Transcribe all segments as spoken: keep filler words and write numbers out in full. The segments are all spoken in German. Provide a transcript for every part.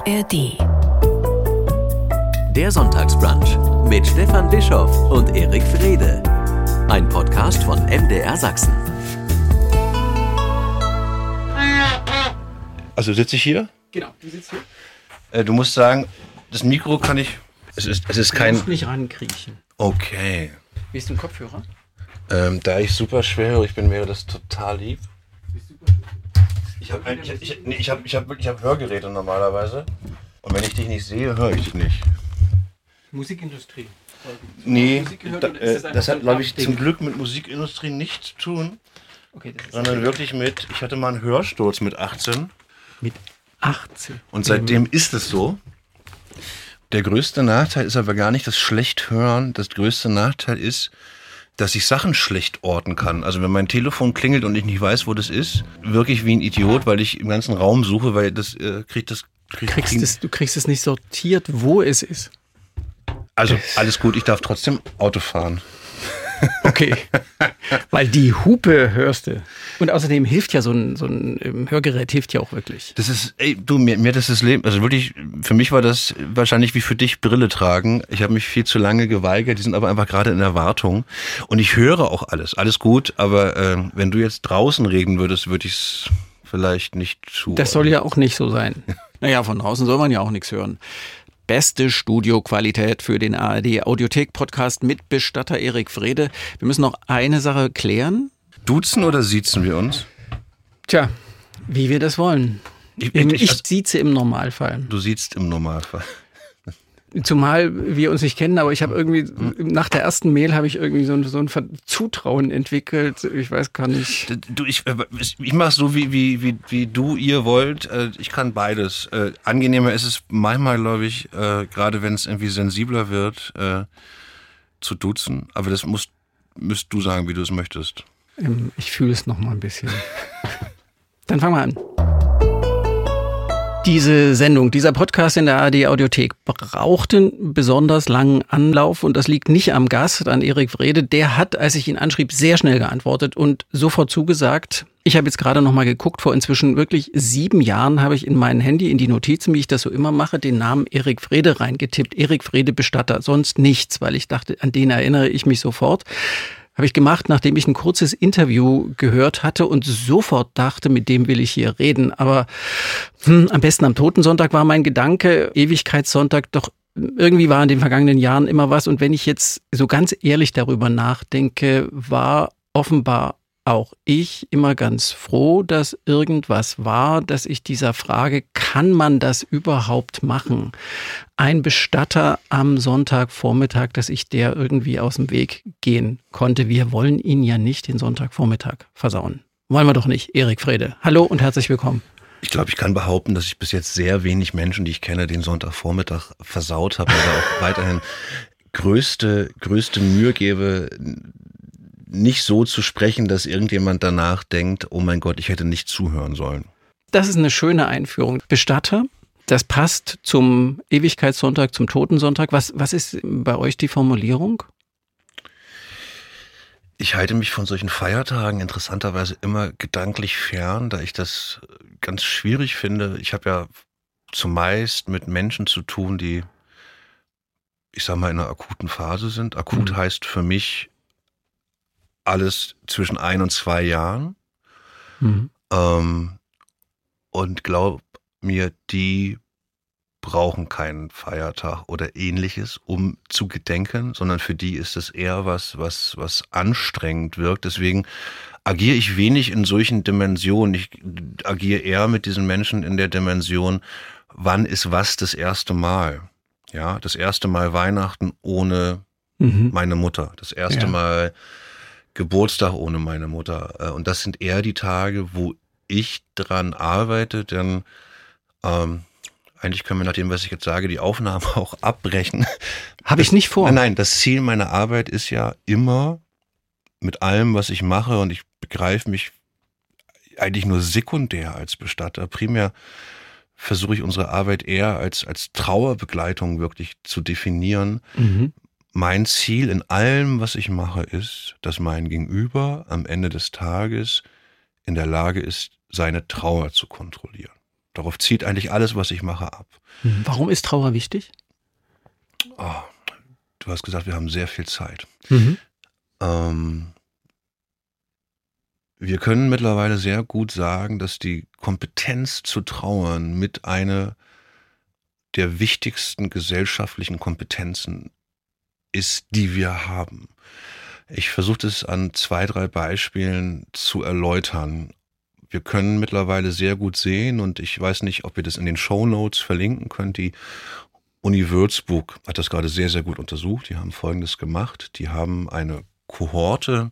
A R D. Der Sonntagsbrunch mit Stefan Bischoff und Erik Frede. Ein Podcast von M D R Sachsen. Also sitze ich hier? Genau, du sitzt hier. Äh, du musst sagen, das Mikro kann ich... Es ist, es ist Du kein... musst nicht rankriechen. Okay. Wie ist du ein Kopfhörer? Ähm, da ich super schwer höre, ich bin, wäre das total lieb. Ich habe ich, ich, nee, ich hab, ich hab, ich hab Hörgeräte normalerweise. Und wenn ich dich nicht sehe, höre ich dich nicht. Musikindustrie. Nee, Musik gehört, da, oder ist äh, einfach das so hat, ein glaube ich, Ding? zum Glück mit Musikindustrie nichts zu tun. Okay, das ist Sondern wirklich mit... Ich hatte mal einen Hörsturz mit achtzehn. mit achtzehn. Und seitdem ist es so. Der größte Nachteil ist aber gar nicht das Schlechthören. Das größte Nachteil ist, dass ich Sachen schlecht orten kann. Also wenn mein Telefon klingelt und ich nicht weiß, wo das ist, wirklich wie ein Idiot, weil ich im ganzen Raum suche, weil das äh, kriegt das... Krieg, Kriegst krieg, es, du kriegst es nicht sortiert, wo es ist. also alles gut, ich darf trotzdem Auto fahren. Okay, weil die Hupe hörst du. Und außerdem hilft ja so ein, so ein Hörgerät, hilft ja auch wirklich. Das ist, ey, du, mir, mir das ist Leben, also wirklich, für mich war das wahrscheinlich wie für dich Brille tragen. Ich habe mich viel zu lange geweigert, die sind aber einfach gerade in Erwartung. Und ich höre auch alles, alles gut, aber äh, wenn du jetzt draußen reden würdest, würde ich es vielleicht nicht zu... Das soll ja auch nicht so sein. Naja, von draußen soll man ja auch nichts hören. Beste Studioqualität für den A R D Audiothek-Podcast mit Bestatter Erik Frede. Wir müssen noch eine Sache klären. Duzen oder siezen wir uns? Tja, wie wir das wollen. Ich, Ich, ich, ich also, sieze im Normalfall. du siehst im Normalfall. Zumal wir uns nicht kennen, aber ich habe irgendwie, nach der ersten Mail habe ich irgendwie so ein, so ein Zutrauen entwickelt. Ich weiß gar nicht. Du, ich, ich mache es so, wie, wie, wie, wie du, ihr wollt. Ich kann beides. Angenehmer ist es manchmal, glaube ich, gerade wenn es irgendwie sensibler wird, zu duzen. Aber das musst, musst du sagen, wie du es möchtest. Ich fühle es noch mal ein bisschen. Dann fangen wir an. Diese Sendung, dieser Podcast in der A R D Audiothek braucht einen besonders langen Anlauf und das liegt nicht am Gast, an Erik Frede. Der hat, als ich ihn anschrieb, sehr schnell geantwortet und sofort zugesagt. Ich habe jetzt gerade noch mal geguckt, vor inzwischen wirklich sieben Jahren habe ich in mein Handy, in die Notizen, wie ich das so immer mache, den Namen Erik Frede reingetippt. Erik Frede Bestatter, sonst nichts, weil ich dachte, an den erinnere ich mich sofort. Habe ich gemacht, nachdem ich ein kurzes Interview gehört hatte und sofort dachte, mit dem will ich hier reden. Aber hm, am besten am Totensonntag war mein Gedanke, Ewigkeitssonntag, doch irgendwie war in den vergangenen Jahren immer was. Und wenn ich jetzt so ganz ehrlich darüber nachdenke, war offenbar auch ich immer ganz froh, dass irgendwas war, dass ich dieser Frage, kann man das überhaupt machen? Ein Bestatter am Sonntagvormittag, dass ich der irgendwie aus dem Weg gehen konnte. Wir wollen ihn ja nicht den Sonntagvormittag versauen. Wollen wir doch nicht, Erik Frede. Hallo und herzlich willkommen. Ich glaube, ich kann behaupten, dass ich bis jetzt sehr wenig Menschen, die ich kenne, den Sonntagvormittag versaut habe, aber auch weiterhin größte, größte Mühe gebe, nicht so zu sprechen, dass irgendjemand danach denkt, oh mein Gott, ich hätte nicht zuhören sollen. Das ist eine schöne Einführung. Bestatter, das passt zum Ewigkeitssonntag, zum Totensonntag. Was, was ist bei euch die Formulierung? Ich halte mich von solchen Feiertagen interessanterweise immer gedanklich fern, da ich das ganz schwierig finde. Ich habe ja zumeist mit Menschen zu tun, die, ich sag mal, in einer akuten Phase sind. Akut mhm. heißt für mich alles zwischen ein und zwei Jahren. Mhm. Ähm, und glaub mir, die brauchen keinen Feiertag oder ähnliches, um zu gedenken, sondern für die ist es eher was, was, was anstrengend wirkt. Deswegen agiere ich wenig in solchen Dimensionen. Ich agiere eher mit diesen Menschen in der Dimension, wann ist was das erste Mal? Ja, das erste Mal Weihnachten ohne mhm. meine Mutter. Das erste ja. Mal Geburtstag ohne meine Mutter. Und das sind eher die Tage, wo ich dran arbeite, denn ähm, eigentlich können wir nach dem, was ich jetzt sage, die Aufnahme auch abbrechen. Habe ich nicht vor. Nein, nein, das Ziel meiner Arbeit ist ja immer mit allem, was ich mache, und ich begreife mich eigentlich nur sekundär als Bestatter. Primär versuche ich unsere Arbeit eher als, als Trauerbegleitung wirklich zu definieren. Mhm. Mein Ziel in allem, was ich mache, ist, dass mein Gegenüber am Ende des Tages in der Lage ist, seine Trauer zu kontrollieren. Darauf zielt eigentlich alles, was ich mache, ab. Warum ist Trauer wichtig? Oh, du hast gesagt, wir haben sehr viel Zeit. Mhm. Ähm, wir können mittlerweile sehr gut sagen, dass die Kompetenz zu trauern mit einer der wichtigsten gesellschaftlichen Kompetenzen ist, die wir haben. Ich versuche das an zwei, drei Beispielen zu erläutern. Wir können mittlerweile sehr gut sehen, und ich weiß nicht, ob ihr das in den Shownotes verlinken könnt, die Uni Würzburg hat das gerade sehr, sehr gut untersucht. Die haben Folgendes gemacht. Die haben eine Kohorte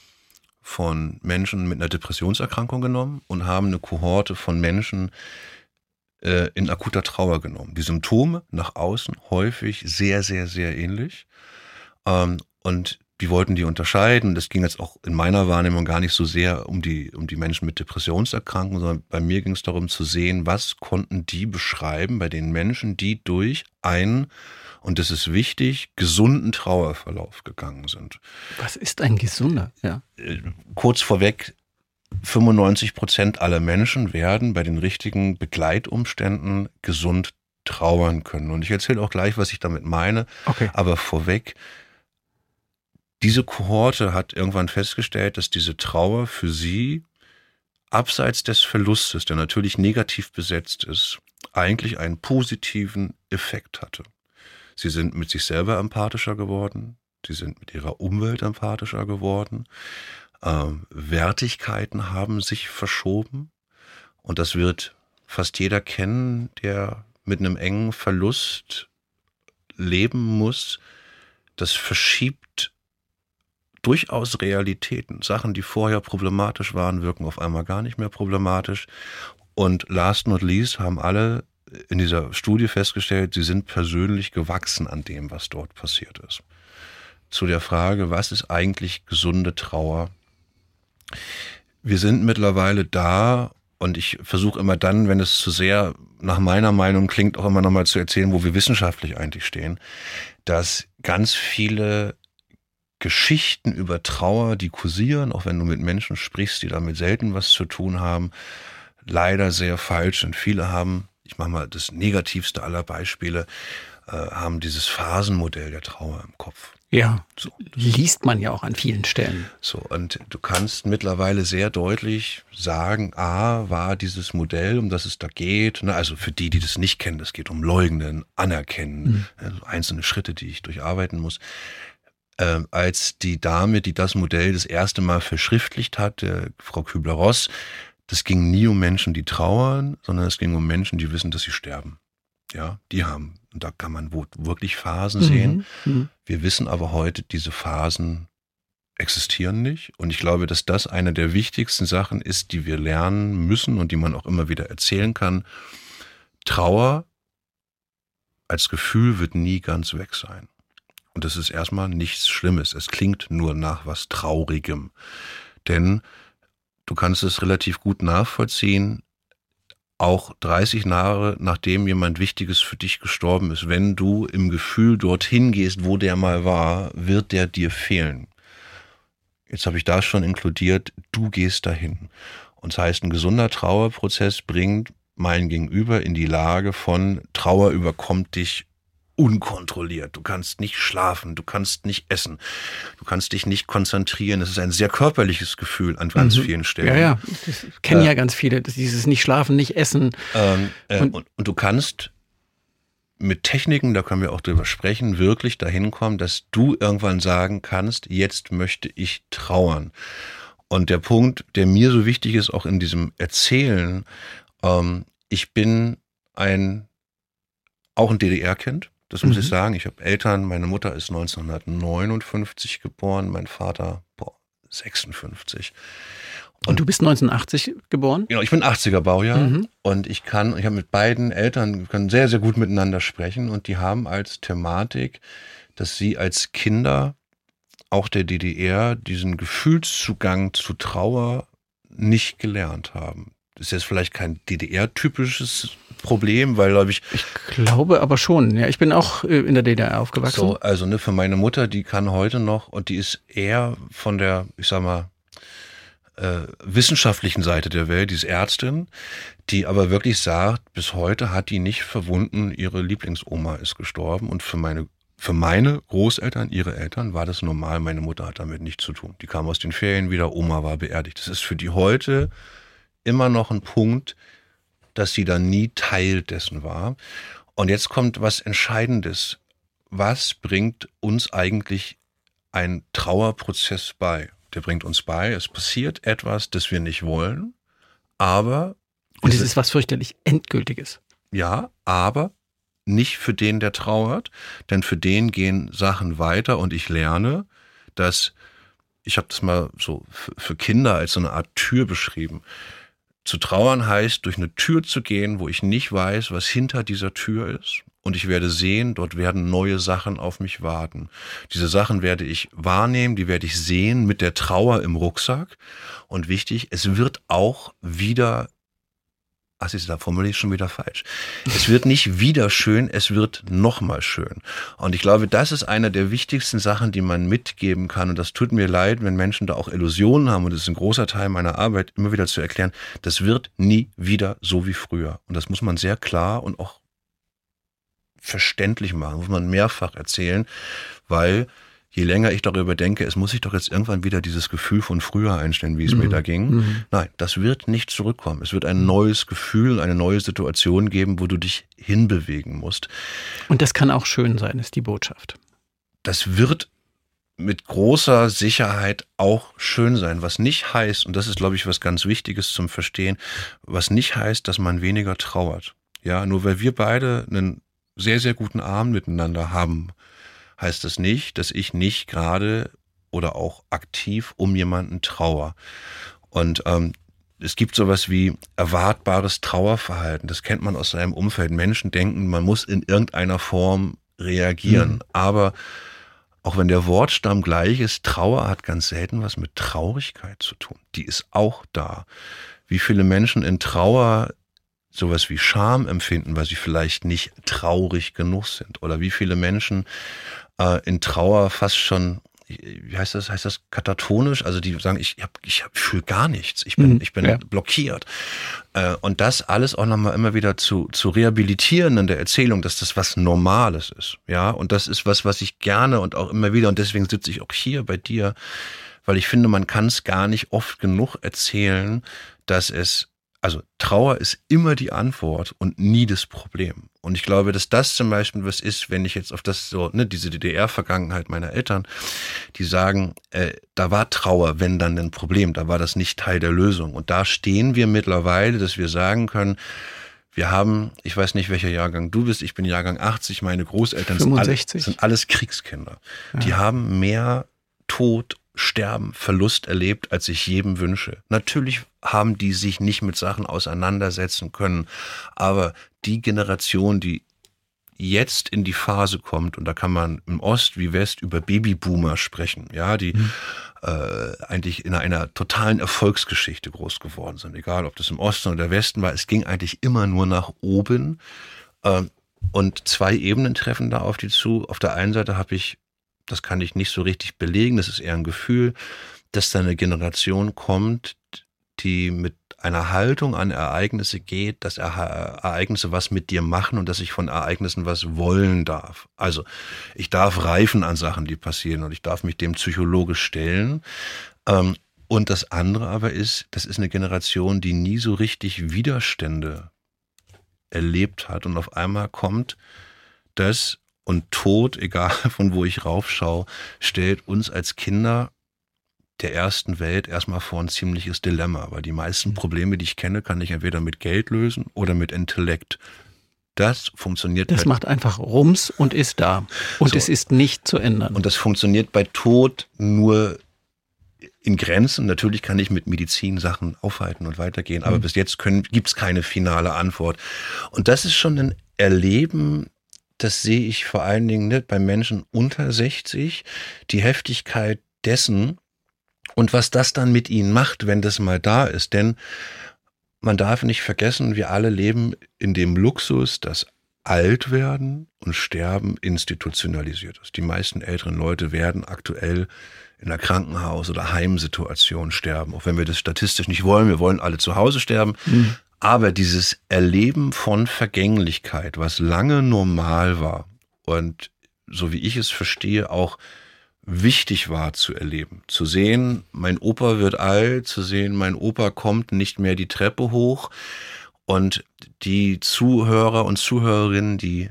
von Menschen mit einer Depressionserkrankung genommen und haben eine Kohorte von Menschen äh, in akuter Trauer genommen. Die Symptome nach außen häufig sehr, sehr, sehr ähnlich. Ähm, und die wollten die unterscheiden. Das ging jetzt auch in meiner Wahrnehmung gar nicht so sehr um die, um die Menschen mit Depressionserkrankungen, sondern bei mir ging es darum zu sehen, was konnten die beschreiben bei den Menschen, die durch einen, und das ist wichtig, gesunden Trauerverlauf gegangen sind. Was ist ein gesunder? Ja. Kurz vorweg, fünfundneunzig Prozent aller Menschen werden bei den richtigen Begleitumständen gesund trauern können. Und ich erzähle auch gleich, was ich damit meine. Okay. Aber vorweg, diese Kohorte hat irgendwann festgestellt, dass diese Trauer für sie abseits des Verlustes, der natürlich negativ besetzt ist, eigentlich einen positiven Effekt hatte. Sie sind mit sich selber empathischer geworden, sie sind mit ihrer Umwelt empathischer geworden, ähm, Wertigkeiten haben sich verschoben, und das wird fast jeder kennen, der mit einem engen Verlust leben muss. Das verschiebt durchaus Realitäten. Sachen, die vorher problematisch waren, wirken auf einmal gar nicht mehr problematisch. Und last not least haben alle in dieser Studie festgestellt, sie sind persönlich gewachsen an dem, was dort passiert ist. Zu der Frage, was ist eigentlich gesunde Trauer? Wir sind mittlerweile da, und ich versuche immer dann, wenn es zu sehr nach meiner Meinung klingt, auch immer nochmal zu erzählen, wo wir wissenschaftlich eigentlich stehen, dass ganz viele Geschichten über Trauer, die kursieren, auch wenn du mit Menschen sprichst, die damit selten was zu tun haben, leider sehr falsch sind. Viele haben, ich mache mal das negativste aller Beispiele, äh, haben dieses Phasenmodell der Trauer im Kopf. Ja, so, liest man ja auch an vielen Stellen. So, und du kannst mittlerweile sehr deutlich sagen, A, war dieses Modell, um das es da geht, ne, also für die, die das nicht kennen, es geht um Leugnen, Anerkennen, mhm. also einzelne Schritte, die ich durcharbeiten muss. Ähm, als die Dame, die das Modell das erste Mal verschriftlicht hat, äh, Frau Kübler-Ross, das ging nie um Menschen, die trauern, sondern es ging um Menschen, die wissen, dass sie sterben. Ja, die haben, und da kann man wirklich Phasen mhm. sehen. Mhm. Wir wissen aber heute, diese Phasen existieren nicht. Und ich glaube, dass das eine der wichtigsten Sachen ist, die wir lernen müssen und die man auch immer wieder erzählen kann. Trauer als Gefühl wird nie ganz weg sein. Und das ist erstmal nichts Schlimmes. Es klingt nur nach was Traurigem. Denn du kannst es relativ gut nachvollziehen, auch dreißig Jahre nachdem jemand Wichtiges für dich gestorben ist, wenn du im Gefühl dorthin gehst, wo der mal war, wird der dir fehlen. Jetzt habe ich das schon inkludiert, du gehst dahin. Und das heißt, ein gesunder Trauerprozess bringt mein Gegenüber in die Lage von Trauer überkommt dich unkontrolliert. Du kannst nicht schlafen, du kannst nicht essen, du kannst dich nicht konzentrieren. Das ist ein sehr körperliches Gefühl an ganz mhm. vielen Stellen. Ja, ja, das kennen äh, ja ganz viele, dieses nicht schlafen, nicht essen. Ähm, äh, und, und, und du kannst mit Techniken, da können wir auch drüber sprechen, wirklich dahin kommen, dass du irgendwann sagen kannst, jetzt möchte ich trauern. Und der Punkt, der mir so wichtig ist, auch in diesem Erzählen, ähm, ich bin ein, auch ein D D R-Kind. Das muss mhm. ich sagen. Ich habe Eltern, meine Mutter ist neunzehnhundertneunundfünfzig geboren, mein Vater boah, sechsundfünfzig. Und, und du bist neunzehnhundertachtzig geboren? Genau, ich bin achtziger Baujahr mhm. und ich kann, ich habe mit beiden Eltern, wir können sehr, sehr gut miteinander sprechen, und die haben als Thematik, dass sie als Kinder auch der D D R diesen Gefühlszugang zu Trauer nicht gelernt haben. Das ist jetzt vielleicht kein D D R-typisches Problem, weil, glaube ich... Ich glaube aber schon. Ja, ich bin auch in der D D R aufgewachsen. So, also ne, für meine Mutter, die kann heute noch, und die ist eher von der, ich sag mal, äh, wissenschaftlichen Seite der Welt, die ist Ärztin, die aber wirklich sagt, bis heute hat die nicht verwunden, ihre Lieblingsoma ist gestorben und für meine Für meine Großeltern, ihre Eltern, war das normal. Meine Mutter hat damit nichts zu tun. Die kam aus den Ferien wieder, Oma war beerdigt. Das ist für die heute immer noch ein Punkt, dass sie da nie Teil dessen war. Und jetzt kommt was Entscheidendes. Was bringt uns eigentlich ein Trauerprozess bei? Der bringt uns bei, es passiert etwas, das wir nicht wollen, aber... Und es ist was fürchterlich Endgültiges. Ja, aber... nicht für den, der trauert, denn für den gehen Sachen weiter und ich lerne, dass, ich habe das mal so für Kinder als so eine Art Tür beschrieben. Zu trauern heißt, durch eine Tür zu gehen, wo ich nicht weiß, was hinter dieser Tür ist. Und ich werde sehen, dort werden neue Sachen auf mich warten. Diese Sachen werde ich wahrnehmen, die werde ich sehen mit der Trauer im Rucksack. Und wichtig, es wird auch wieder Ach, siehst du, da formuliere ich schon wieder falsch. Es wird nicht wieder schön, es wird nochmal schön. Und ich glaube, das ist eine der wichtigsten Sachen, die man mitgeben kann. Und das tut mir leid, wenn Menschen da auch Illusionen haben. Und das ist ein großer Teil meiner Arbeit, immer wieder zu erklären, das wird nie wieder so wie früher. Und das muss man sehr klar und auch verständlich machen, muss man mehrfach erzählen, weil je länger ich darüber denke, es muss sich doch jetzt irgendwann wieder dieses Gefühl von früher einstellen, wie es mhm. mir da ging. Mhm. Nein, das wird nicht zurückkommen. Es wird ein neues Gefühl, eine neue Situation geben, wo du dich hinbewegen musst. Und das kann auch schön sein, ist die Botschaft. Das wird mit großer Sicherheit auch schön sein, was nicht heißt, und das ist, glaube ich, was ganz Wichtiges zum Verstehen, was nicht heißt, dass man weniger trauert. Ja, nur weil wir beide einen sehr, sehr guten Abend miteinander haben, heißt das nicht, dass ich nicht gerade oder auch aktiv um jemanden trauere. Und ähm, es gibt sowas wie erwartbares Trauerverhalten. Das kennt man aus seinem Umfeld. Menschen denken, man muss in irgendeiner Form reagieren. Mhm. Aber auch wenn der Wortstamm gleich ist, Trauer hat ganz selten was mit Traurigkeit zu tun. Die ist auch da. Wie viele Menschen in Trauer sowas wie Scham empfinden, weil sie vielleicht nicht traurig genug sind. Oder wie viele Menschen äh, in Trauer fast schon, wie heißt das, heißt das katatonisch? Also die sagen, ich, hab, ich hab, fühle gar nichts, ich bin, mhm, ich bin ja. blockiert. Äh, und das alles auch nochmal immer wieder zu, zu rehabilitieren in der Erzählung, dass das was Normales ist. Ja, und das ist was, was ich gerne und auch immer wieder, und deswegen sitze ich auch hier bei dir, weil ich finde, man kann es gar nicht oft genug erzählen, dass es Also Trauer ist immer die Antwort und nie das Problem. Und ich glaube, dass das zum Beispiel was ist, wenn ich jetzt auf das so, ne, diese D D R-Vergangenheit meiner Eltern, die sagen, äh, da war Trauer, wenn dann ein Problem, da war das nicht Teil der Lösung. Und da stehen wir mittlerweile, dass wir sagen können, wir haben, ich weiß nicht, welcher Jahrgang du bist, ich bin Jahrgang achtzig, meine Großeltern sind, alle, sind alles Kriegskinder. Ja. Die haben mehr Tod, Sterben, Verlust erlebt, als ich jedem wünsche. Natürlich haben die sich nicht mit Sachen auseinandersetzen können, aber die Generation, die jetzt in die Phase kommt, und da kann man im Ost wie West über Babyboomer sprechen, ja, die mhm. äh, eigentlich in einer totalen Erfolgsgeschichte groß geworden sind, egal ob das im Osten oder Westen war, es ging eigentlich immer nur nach oben, äh, und zwei Ebenen treffen da auf die zu. Auf der einen Seite habe ich, das kann ich nicht so richtig belegen, das ist eher ein Gefühl, dass da eine Generation kommt, die mit einer Haltung an Ereignisse geht, dass Ereignisse was mit dir machen und dass ich von Ereignissen was wollen darf. Also ich darf reifen an Sachen, die passieren, und ich darf mich dem psychologisch stellen. Und das andere aber ist, das ist eine Generation, die nie so richtig Widerstände erlebt hat, und auf einmal kommt das, und Tod, egal von wo ich raufschaue, stellt uns als Kinder der ersten Welt erstmal vor ein ziemliches Dilemma, weil die meisten Probleme, die ich kenne, kann ich entweder mit Geld lösen oder mit Intellekt. Das funktioniert. Das macht einfach Rums und ist da. Und so. Es ist nicht zu ändern. Und das funktioniert bei Tod nur in Grenzen. Natürlich kann ich mit Medizin Sachen aufhalten und weitergehen, aber mhm. bis jetzt gibt es keine finale Antwort. Und das ist schon ein Erleben, das sehe ich vor allen Dingen nicht bei Menschen unter sechzig, die Heftigkeit dessen und was das dann mit ihnen macht, wenn das mal da ist. Denn man darf nicht vergessen, wir alle leben in dem Luxus, dass alt werden und sterben institutionalisiert ist. Die meisten älteren Leute werden aktuell in einer Krankenhaus- oder Heimsituation sterben, auch wenn wir das statistisch nicht wollen. Wir wollen alle zu Hause sterben. Mhm. Aber dieses Erleben von Vergänglichkeit, was lange normal war und so wie ich es verstehe, auch wichtig war zu erleben. Zu sehen, mein Opa wird alt, zu sehen, mein Opa kommt nicht mehr die Treppe hoch und die Zuhörer und Zuhörerinnen, die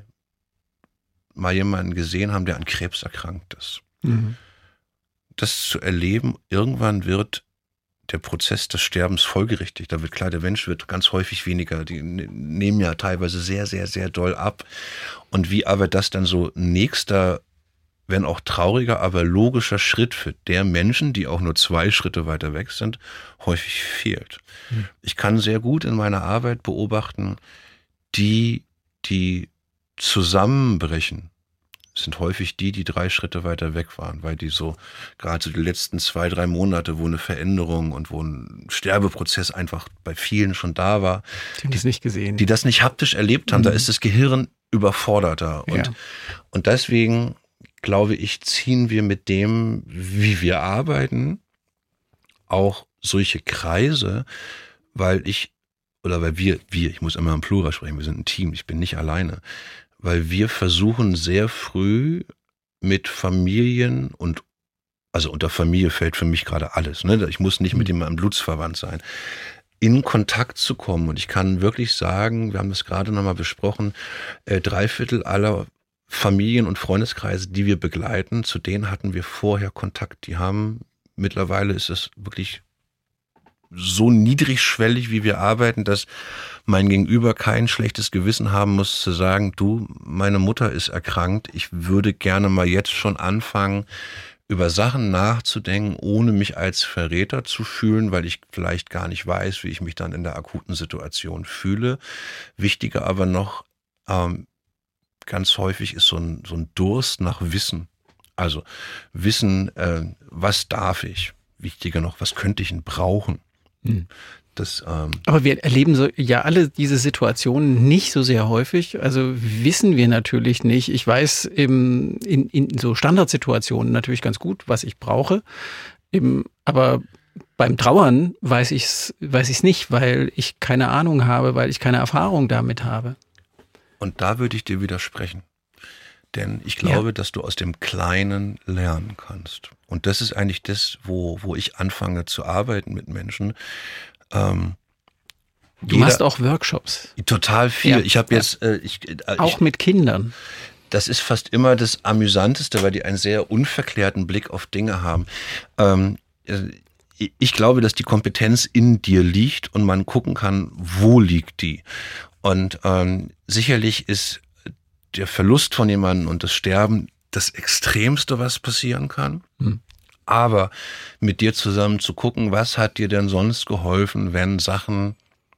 mal jemanden gesehen haben, der an Krebs erkrankt ist. Mhm. Das zu erleben, irgendwann wird der Prozess des Sterbens folgerichtig. Da wird klar, der Mensch wird ganz häufig weniger. Die nehmen ja teilweise sehr, sehr, sehr doll ab. Und wie aber das dann so nächster, wenn auch trauriger, aber logischer Schritt für der Menschen, die auch nur zwei Schritte weiter weg sind, häufig fehlt. Mhm. Ich kann sehr gut in meiner Arbeit beobachten, die, die zusammenbrechen, sind häufig die, die drei Schritte weiter weg waren, weil die so gerade so die letzten zwei, drei Monate, wo eine Veränderung und wo ein Sterbeprozess einfach bei vielen schon da war, die, die das nicht gesehen, die das nicht haptisch erlebt haben, mhm. da ist das Gehirn überforderter. Und, ja. und deswegen, glaube ich, ziehen wir mit dem, wie wir arbeiten, auch solche Kreise, weil ich, oder weil wir, wir, ich muss immer im Plural sprechen, wir sind ein Team, ich bin nicht alleine, weil wir versuchen sehr früh mit Familien und, also unter Familie fällt für mich gerade alles, ne? Ich muss nicht mit jemandem blutsverwandt sein, in Kontakt zu kommen. Und ich kann wirklich sagen, wir haben das gerade nochmal besprochen, äh, drei Viertel aller Familien- und Freundeskreise, die wir begleiten, zu denen hatten wir vorher Kontakt. Die haben, mittlerweile ist es wirklich so niedrigschwellig, wie wir arbeiten, dass mein Gegenüber kein schlechtes Gewissen haben muss, zu sagen, du, meine Mutter ist erkrankt, ich würde gerne mal jetzt schon anfangen, über Sachen nachzudenken, ohne mich als Verräter zu fühlen, weil ich vielleicht gar nicht weiß, wie ich mich dann in der akuten Situation fühle. Wichtiger aber noch, ähm, ganz häufig ist so ein, so ein Durst nach Wissen. Also Wissen, äh, was darf ich? Wichtiger noch, was könnte ich denn brauchen? Hm. Das, ähm Aber wir erleben so ja alle diese Situationen nicht so sehr häufig. Also wissen wir natürlich nicht. Ich weiß im, in, in so Standardsituationen natürlich ganz gut, was ich brauche. Im, aber beim Trauern weiß ich es weiß ich's nicht, weil ich keine Ahnung habe, weil ich keine Erfahrung damit habe. Und da würde ich dir widersprechen. Denn ich glaube, ja. dass du aus dem Kleinen lernen kannst. Und das ist eigentlich das, wo, wo ich anfange zu arbeiten mit Menschen. Ähm, du jeder, machst auch Workshops. Total viel. Ja. Ich habe jetzt... Äh, ich, äh, auch ich, mit Kindern. Das ist fast immer das Amüsanteste, weil die einen sehr unverklärten Blick auf Dinge haben. Ähm, ich glaube, dass die Kompetenz in dir liegt und man gucken kann, wo liegt die. Und ähm, sicherlich ist der Verlust von jemandem und das Sterben das Extremste, was passieren kann. Hm. Aber mit dir zusammen zu gucken, was hat dir denn sonst geholfen, wenn Sachen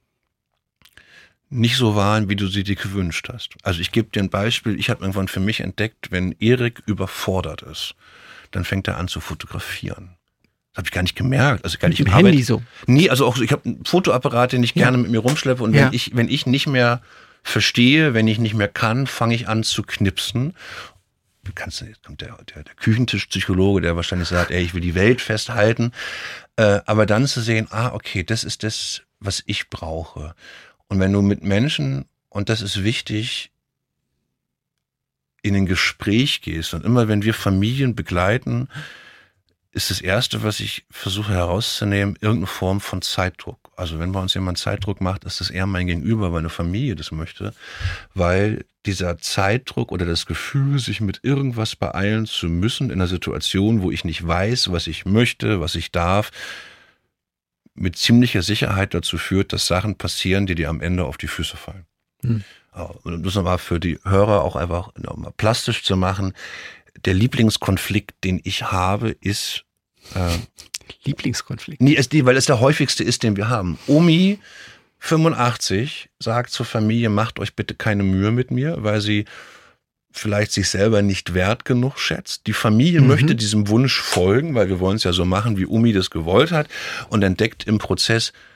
nicht so waren, wie du sie dir gewünscht hast. Also ich gebe dir ein Beispiel. Ich habe irgendwann für mich entdeckt, wenn Erik überfordert ist, dann fängt er an zu fotografieren. Das habe ich gar nicht gemerkt. Also gar nicht mit im Handy Arbeit. so? Nee, also auch ich habe einen Fotoapparat, den ich ja. gerne mit mir rumschleppe. Und ja. wenn ich wenn ich nicht mehr verstehe, wenn ich nicht mehr kann, fange ich an zu knipsen. Du kannst, jetzt kommt der, der, der Küchentischpsychologe, der wahrscheinlich sagt, ey, ich will die Welt festhalten. Äh, aber dann zu sehen, ah, okay, das ist das, was ich brauche. Und wenn du mit Menschen, und das ist wichtig, in ein Gespräch gehst, und immer wenn wir Familien begleiten, ist das Erste, was ich versuche herauszunehmen, irgendeine Form von Zeitdruck. Also wenn bei uns jemand Zeitdruck macht, ist das eher mein Gegenüber, weil eine Familie das möchte, weil dieser Zeitdruck oder das Gefühl, sich mit irgendwas beeilen zu müssen in einer Situation, wo ich nicht weiß, was ich möchte, was ich darf, mit ziemlicher Sicherheit dazu führt, dass Sachen passieren, die dir am Ende auf die Füße fallen. Hm. Um das nochmal für die Hörer auch einfach nochmal plastisch zu machen, der Lieblingskonflikt, den ich habe, ist äh, Lieblingskonflikt? Nee, ist die, weil es der häufigste ist, den wir haben. Omi, fünfundachtzig, sagt zur Familie, macht euch bitte keine Mühe mit mir, weil sie vielleicht sich selber nicht wert genug schätzt. Die Familie mhm. möchte diesem Wunsch folgen, weil wir wollen es ja so machen, wie Omi das gewollt hat, und entdeckt im Prozess,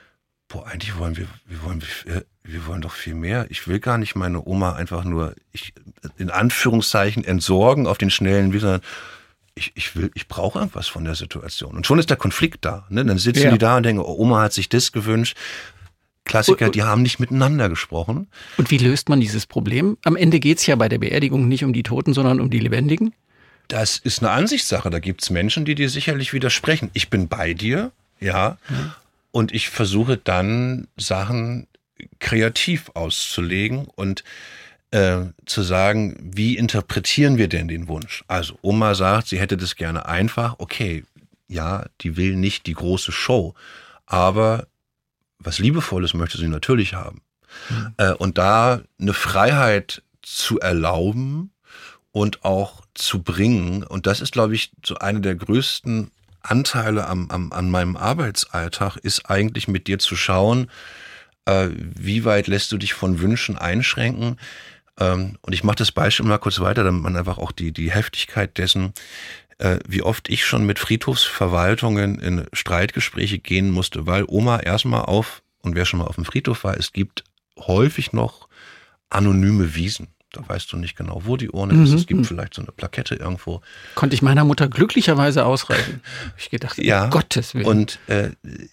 boah, eigentlich wollen wir, wir wollen, wir, wir wollen doch viel mehr. Ich will gar nicht meine Oma einfach nur, ich, in Anführungszeichen, entsorgen auf den schnellen Weg. Ich, ich will, ich brauche irgendwas von der Situation. Und schon ist der Konflikt da. Ne? Dann sitzen ja. die da und denken, oh, Oma hat sich das gewünscht. Klassiker, und, die haben nicht miteinander gesprochen. Und wie löst man dieses Problem? Am Ende geht's ja bei der Beerdigung nicht um die Toten, sondern um die Lebendigen. Das ist eine Ansichtssache. Da gibt's Menschen, die dir sicherlich widersprechen. Ich bin bei dir, ja. Mhm. Und ich versuche dann, Sachen kreativ auszulegen und äh, zu sagen, wie interpretieren wir denn den Wunsch? Also Oma sagt, sie hätte das gerne einfach. Okay, ja, die will nicht die große Show, aber was Liebevolles möchte sie natürlich haben. Mhm. Äh, und da eine Freiheit zu erlauben und auch zu bringen, und das ist, glaube ich, so eine der größten Anteile am, am, an meinem Arbeitsalltag, ist eigentlich mit dir zu schauen, äh, wie weit lässt du dich von Wünschen einschränken. Ähm, und ich mache das Beispiel mal kurz weiter, damit man einfach auch die, die Heftigkeit dessen, äh, wie oft ich schon mit Friedhofsverwaltungen in Streitgespräche gehen musste, weil Oma erstmal auf, und wer schon mal auf dem Friedhof war, es gibt häufig noch anonyme Wiesen. Da weißt du nicht genau, wo die Urne mhm. ist. Es gibt vielleicht so eine Plakette irgendwo. Konnte ich meiner Mutter glücklicherweise ausreichen. Ich gedacht, ja, um Gottes Willen. Und äh,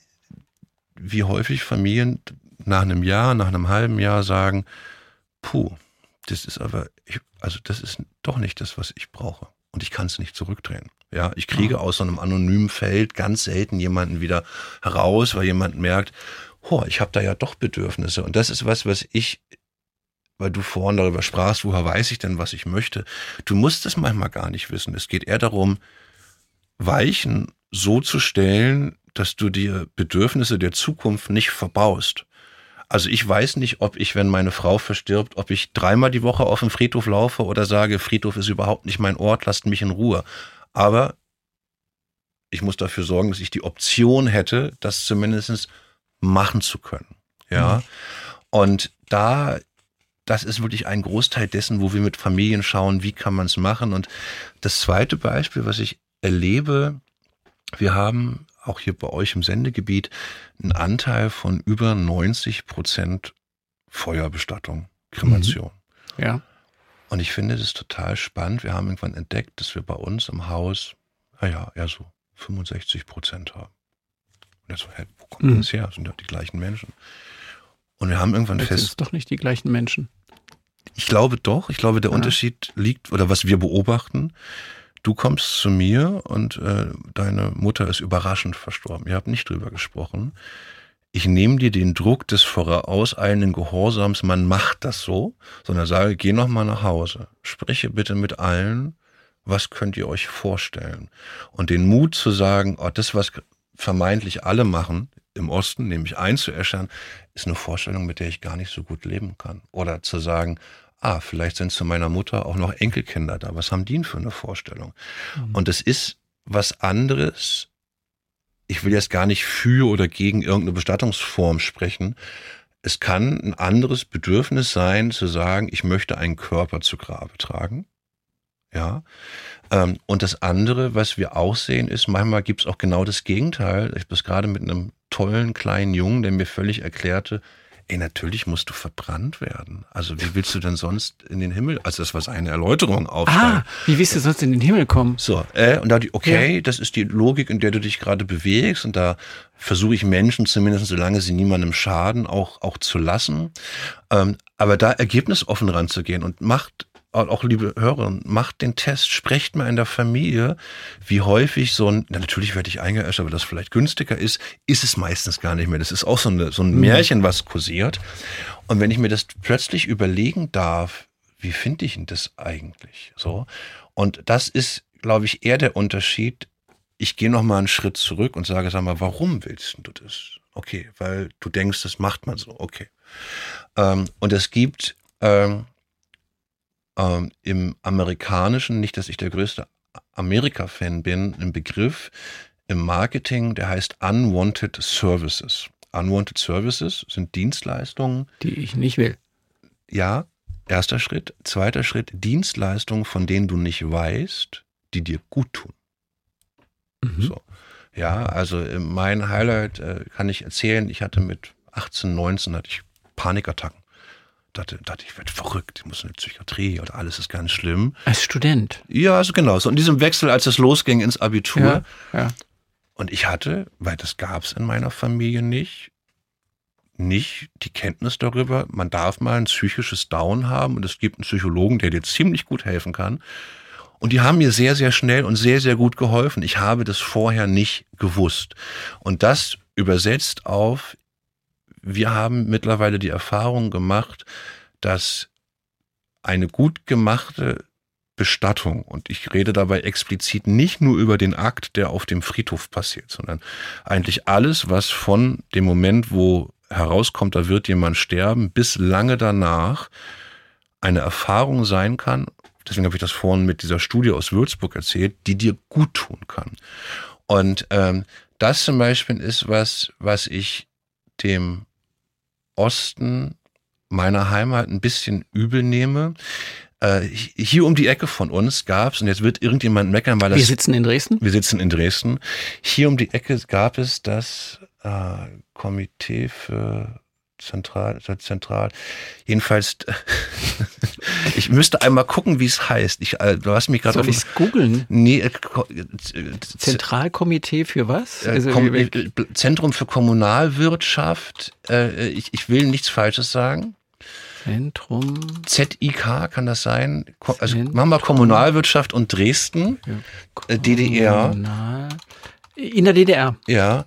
wie häufig Familien nach einem Jahr, nach einem halben Jahr sagen, puh, das ist aber, ich, also das ist doch nicht das, was ich brauche. Und ich kann es nicht zurückdrehen. Ja, ich kriege aus so einem anonymen Feld ganz selten jemanden wieder heraus, weil jemand merkt, oh, ich habe da ja doch Bedürfnisse. Und das ist was, was ich, weil du vorhin darüber sprachst, woher weiß ich denn, was ich möchte? Du musst es manchmal gar nicht wissen. Es geht eher darum, Weichen so zu stellen, dass du dir Bedürfnisse der Zukunft nicht verbaust. Also ich weiß nicht, ob ich, wenn meine Frau verstirbt, ob ich dreimal die Woche auf den Friedhof laufe oder sage, Friedhof ist überhaupt nicht mein Ort, lasst mich in Ruhe. Aber ich muss dafür sorgen, dass ich die Option hätte, das zumindest machen zu können. Ja. Mhm. Und da das ist wirklich ein Großteil dessen, wo wir mit Familien schauen, wie kann man es machen. Und das zweite Beispiel, was ich erlebe, wir haben auch hier bei euch im Sendegebiet einen Anteil von über neunzig Prozent Feuerbestattung, Kremation. Mhm. Ja. Und ich finde das total spannend. Wir haben irgendwann entdeckt, dass wir bei uns im Haus, naja, eher so fünfundsechzig Prozent haben. Und jetzt so, hey, wo kommt mhm. das her? Das sind doch die gleichen Menschen. Und wir haben irgendwann Jetzt fest... sind es doch nicht die gleichen Menschen. Ich glaube doch. Ich glaube, der ja. Unterschied liegt, oder was wir beobachten, du kommst zu mir und äh, deine Mutter ist überraschend verstorben. Ihr habt nicht drüber gesprochen. Ich nehme dir den Druck des vorauseilenden Gehorsams, man macht das so, sondern sage, geh noch mal nach Hause. Spreche bitte mit allen, was könnt ihr euch vorstellen? Und den Mut zu sagen, oh, das, was vermeintlich alle machen, im Osten, nämlich einzuäschern, ist eine Vorstellung, mit der ich gar nicht so gut leben kann. Oder zu sagen, ah, vielleicht sind zu meiner Mutter auch noch Enkelkinder da. Was haben die denn für eine Vorstellung? Mhm. Und es ist was anderes. Ich will jetzt gar nicht für oder gegen irgendeine Bestattungsform sprechen. Es kann ein anderes Bedürfnis sein, zu sagen, ich möchte einen Körper zu Grabe tragen. Ja. Und das andere, was wir auch sehen, ist, manchmal gibt es auch genau das Gegenteil. Ich bin gerade mit einem tollen kleinen Jungen, der mir völlig erklärte, ey, natürlich musst du verbrannt werden. Also wie willst du denn sonst in den Himmel? Also das war seine Erläuterung aufsteigen. Ah, wie willst du sonst in den Himmel kommen? So, äh, und da die, okay, ja. Das ist die Logik, in der du dich gerade bewegst, und da versuche ich Menschen zumindest, solange sie niemandem schaden, auch auch zu lassen. Ähm, aber da ergebnisoffen ranzugehen und macht auch, liebe Hörer, macht den Test, sprecht mal in der Familie, wie häufig so ein, na, natürlich werde ich eingeäscht, aber das vielleicht günstiger ist, ist es meistens gar nicht mehr. Das ist auch so, eine, so ein Märchen, was kursiert. Und wenn ich mir das plötzlich überlegen darf, wie finde ich denn das eigentlich? So. Und das ist, glaube ich, eher der Unterschied. Ich gehe noch mal einen Schritt zurück und sage, sag mal, warum willst du das? Okay, weil du denkst, das macht man so. Okay. Ähm, und es gibt, ähm, Ähm, im Amerikanischen, nicht, dass ich der größte Amerika-Fan bin, ein Begriff im Marketing, der heißt Unwanted Services. Unwanted Services sind Dienstleistungen, die ich nicht will. Ja, erster Schritt. Zweiter Schritt, Dienstleistungen, von denen du nicht weißt, die dir gut tun. Mhm. So. Ja, also mein Highlight äh, kann ich erzählen, ich hatte mit achtzehn, neunzehn hatte ich Panikattacken. Dachte, dachte ich werde verrückt, ich muss in die Psychiatrie oder alles ist ganz schlimm. Als Student? Ja, also genau. So in diesem Wechsel, als es losging ins Abitur. Ja, ja. Und ich hatte, weil das gab es in meiner Familie nicht, nicht die Kenntnis darüber, man darf mal ein psychisches Down haben und es gibt einen Psychologen, der dir ziemlich gut helfen kann. Und die haben mir sehr, sehr schnell und sehr, sehr gut geholfen. Ich habe das vorher nicht gewusst. Und das übersetzt auf, wir haben mittlerweile die Erfahrung gemacht, dass eine gut gemachte Bestattung, und ich rede dabei explizit nicht nur über den Akt, der auf dem Friedhof passiert, sondern eigentlich alles, was von dem Moment, wo herauskommt, da wird jemand sterben, bis lange danach eine Erfahrung sein kann, deswegen habe ich das vorhin mit dieser Studie aus Würzburg erzählt, die dir gut tun kann. Und ähm, das zum Beispiel ist was, was ich dem Osten meiner Heimat ein bisschen übel nehme. Äh, hier um die Ecke von uns gab's, und jetzt wird irgendjemand meckern, weil das... Wir sitzen in Dresden? Wir sitzen in Dresden. Hier um die Ecke gab es das äh, Komitee für Zentral, Zentral, jedenfalls, ich müsste einmal gucken, wie es heißt. Ich, äh, du hast mich gerade... Soll ich es googeln? Nee. Äh, Zentralkomitee für was? Äh, Also, Kom äh, Zentrum für Kommunalwirtschaft. Äh, ich, ich will nichts Falsches sagen. Zentrum. Z I K kann das sein? Ko also machen wir Kommunalwirtschaft und Dresden. Äh, D D R. In der D D R. Ja.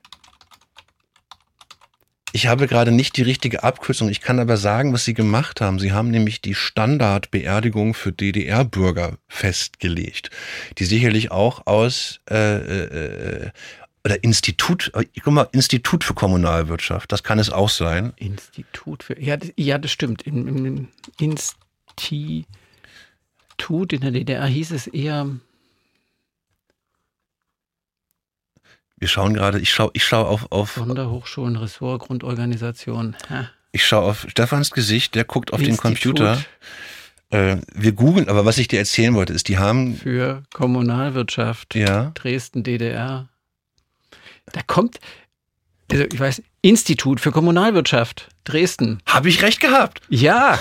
Ich habe gerade nicht die richtige Abkürzung. Ich kann aber sagen, was sie gemacht haben. Sie haben nämlich die Standardbeerdigung für D D R-Bürger festgelegt, die sicherlich auch aus äh, äh, oder Institut, guck mal, Institut für Kommunalwirtschaft, das kann es auch sein. Institut für, ja, das, ja, das stimmt. Im, im Institut in der D D R hieß es eher... Wir schauen gerade, ich schaue ich schau auf, auf... Sonderhochschulen, Ressort, Grundorganisation. Ha. Ich schaue auf Stefans Gesicht, der guckt auf Institut den Computer. Äh, wir googeln, aber was ich dir erzählen wollte, ist, die haben... Für Kommunalwirtschaft, ja. Dresden, D D R. Da kommt, also ich weiß, Institut für Kommunalwirtschaft, Dresden. Habe ich recht gehabt? Ja.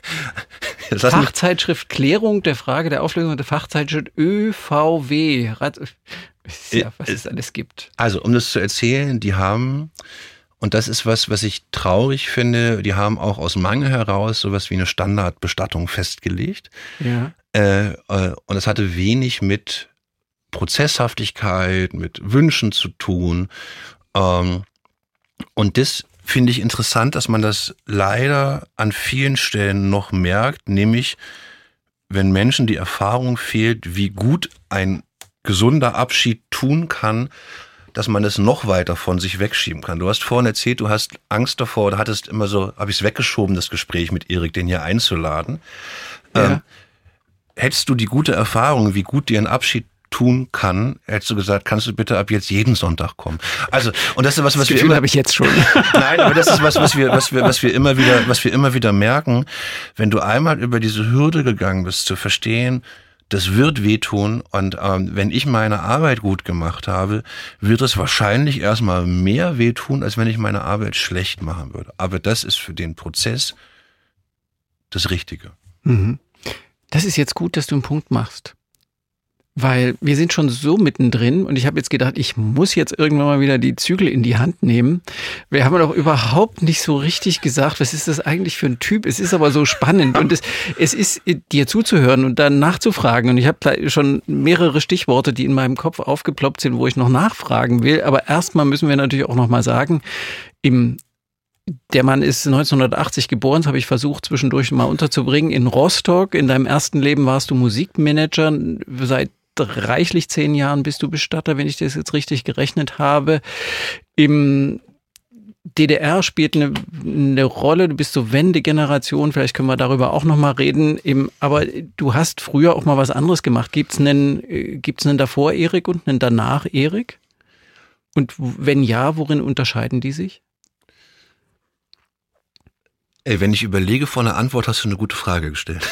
Fachzeitschrift Klärung der Frage der Auflösung der Fachzeitschrift Ö V W. Ja, was es alles gibt. Also, um das zu erzählen, die haben, und das ist was, was ich traurig finde, die haben auch aus Mangel heraus sowas wie eine Standardbestattung festgelegt. Ja. Äh, und es hatte wenig mit Prozesshaftigkeit, mit Wünschen zu tun. Ähm, und das finde ich interessant, dass man das leider an vielen Stellen noch merkt, nämlich wenn Menschen die Erfahrung fehlt, wie gut ein gesunder Abschied tun kann, dass man es noch weiter von sich wegschieben kann. Du hast vorhin erzählt, du hast Angst davor oder hattest immer so, habe ich es weggeschoben, das Gespräch mit Erik, den hier einzuladen. Ja. Ähm, hättest du die gute Erfahrung, wie gut dir ein Abschied tun kann, hättest du gesagt, kannst du bitte ab jetzt jeden Sonntag kommen. Also, und das ist was, was das wir immer, habe ich jetzt schon. Nein, aber das ist was, was wir, was wir, was wir immer wieder, was wir immer wieder merken, wenn du einmal über diese Hürde gegangen bist, zu verstehen, das wird wehtun, und ähm, wenn ich meine Arbeit gut gemacht habe, wird es wahrscheinlich erstmal mehr wehtun, als wenn ich meine Arbeit schlecht machen würde. Aber das ist für den Prozess das Richtige. Mhm. Das ist jetzt gut, dass du einen Punkt machst. Weil wir sind schon so mittendrin und ich habe jetzt gedacht, ich muss jetzt irgendwann mal wieder die Zügel in die Hand nehmen. Wir haben doch überhaupt nicht so richtig gesagt, was ist das eigentlich für ein Typ? Es ist aber so spannend und es, es ist dir zuzuhören und dann nachzufragen. Und ich habe schon mehrere Stichworte, die in meinem Kopf aufgeploppt sind, wo ich noch nachfragen will. Aber erstmal müssen wir natürlich auch noch mal sagen, im Der Mann ist neunzehnhundertachtzig geboren, das habe ich versucht zwischendurch mal unterzubringen, in Rostock. In deinem ersten Leben warst du Musikmanager. Seit reichlich zehn Jahren bist du Bestatter, wenn ich das jetzt richtig gerechnet habe. Im D D R spielt eine, eine Rolle, du bist so Wendegeneration, vielleicht können wir darüber auch nochmal reden. Im, aber du hast früher auch mal was anderes gemacht. Gibt es einen, gibt's einen davor Erik und einen danach Erik? Und wenn ja, worin unterscheiden die sich? Ey, wenn ich überlege vor einer Antwort, hast du eine gute Frage gestellt.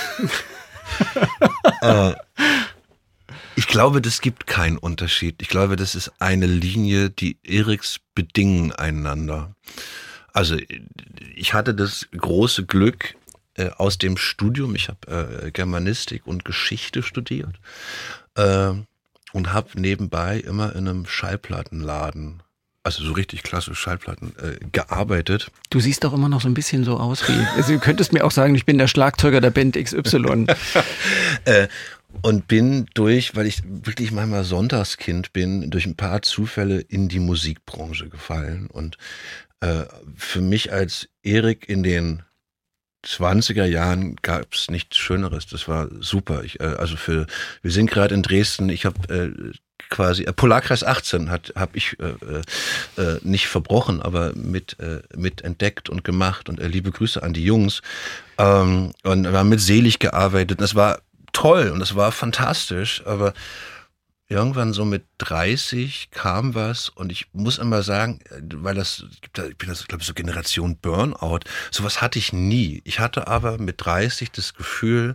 äh, ich glaube, das gibt keinen Unterschied. Ich glaube, das ist eine Linie, die Eriks bedingen einander. Also ich hatte das große Glück äh, aus dem Studium, ich habe äh, Germanistik und Geschichte studiert äh, und habe nebenbei immer in einem Schallplattenladen, also so richtig klassisch Schallplatten, äh, gearbeitet. Du siehst doch immer noch so ein bisschen so aus wie, also du könntest mir auch sagen, ich bin der Schlagzeuger der Band X Y. äh, Und bin durch, weil ich wirklich manchmal Sonntagskind bin, durch ein paar Zufälle in die Musikbranche gefallen. Und äh, für mich als Erik in den zwanziger Jahren gab es nichts Schöneres. Das war super. Ich, äh, also für, wir sind gerade in Dresden. Ich habe äh, quasi äh, Polarkreis achtzehn hat habe ich äh, äh, nicht verbrochen, aber mit äh, mit entdeckt und gemacht. Und äh, liebe Grüße an die Jungs. Ähm, und wir haben mit Selig gearbeitet. Das war toll und das war fantastisch, aber irgendwann so mit dreißig kam was und ich muss immer sagen, weil das, ich bin das, glaube ich, so Generation Burnout, sowas hatte ich nie. Ich hatte aber mit dreißig das Gefühl,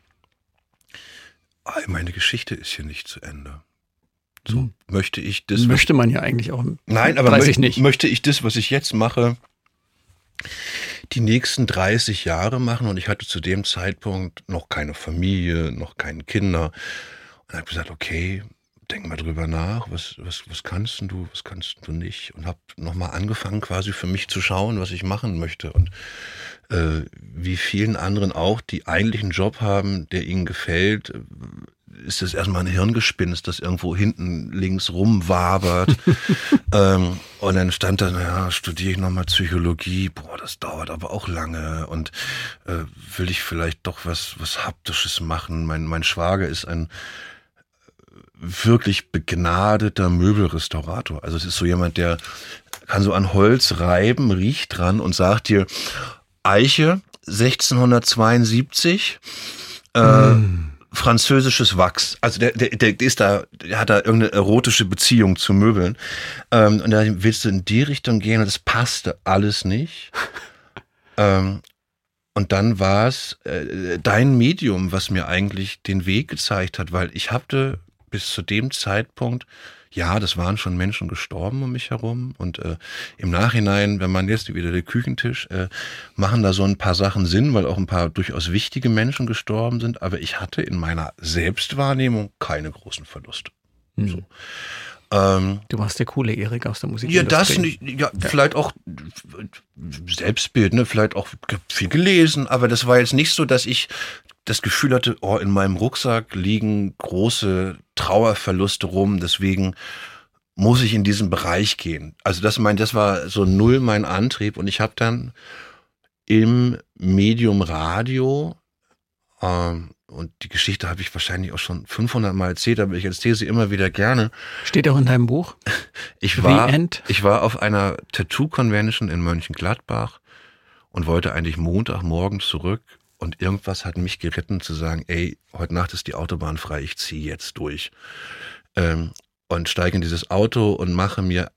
meine Geschichte ist hier nicht zu Ende. So hm. möchte ich das. Möchte man ja eigentlich auch. Nein, aber dreißig möchte, nicht. möchte ich das, was ich jetzt mache, die nächsten dreißig Jahre machen und ich hatte zu dem Zeitpunkt noch keine Familie, noch keine Kinder und habe gesagt, okay, denk mal drüber nach, was, was, was kannst du, was kannst du nicht und habe nochmal angefangen quasi für mich zu schauen, was ich machen möchte und äh, wie vielen anderen auch, die eigentlich einen Job haben, der ihnen gefällt, ist das erstmal ein Hirngespinst, das irgendwo hinten links rumwabert. ähm, und dann stand da, naja, studiere ich nochmal Psychologie, boah, das dauert aber auch lange und äh, will ich vielleicht doch was, was Haptisches machen. Mein, mein Schwager ist ein wirklich begnadeter Möbelrestaurator. Also es ist so jemand, der kann so an Holz reiben, riecht dran und sagt dir, Eiche, sechzehnhundertzweiundsiebzig, äh, mm. französisches Wachs. Also der, der, der ist da, der hat da irgendeine erotische Beziehung zu Möbeln. Ähm, und da willst du in die Richtung gehen und das passte alles nicht. ähm, und dann war es äh, dein Medium, was mir eigentlich den Weg gezeigt hat, weil ich hatte bis zu dem Zeitpunkt, ja, das waren schon Menschen gestorben um mich herum und äh, im Nachhinein, wenn man jetzt wieder der Küchentisch, äh, machen da so ein paar Sachen Sinn, weil auch ein paar durchaus wichtige Menschen gestorben sind, aber ich hatte in meiner Selbstwahrnehmung keine großen Verluste. Hm. So. Ähm, du warst der coole Erik aus der Musik. Ja, das nicht, ja, ja, vielleicht auch Selbstbild, ne, vielleicht auch viel gelesen, aber das war jetzt nicht so, dass ich das Gefühl hatte, oh, in meinem Rucksack liegen große Trauerverluste rum, deswegen muss ich in diesen Bereich gehen. Also das mein, das war so null mein Antrieb und ich habe dann im Medium Radio, ähm, und die Geschichte habe ich wahrscheinlich auch schon fünfhundert Mal erzählt, aber ich erzähle sie immer wieder gerne. Steht auch in deinem Buch? Ich war, ich war auf einer Tattoo-Convention in Mönchengladbach und wollte eigentlich Montagmorgen zurück. Und irgendwas hat mich geritten zu sagen, ey, heute Nacht ist die Autobahn frei, ich ziehe jetzt durch. Ähm, und steige in dieses Auto und mache mir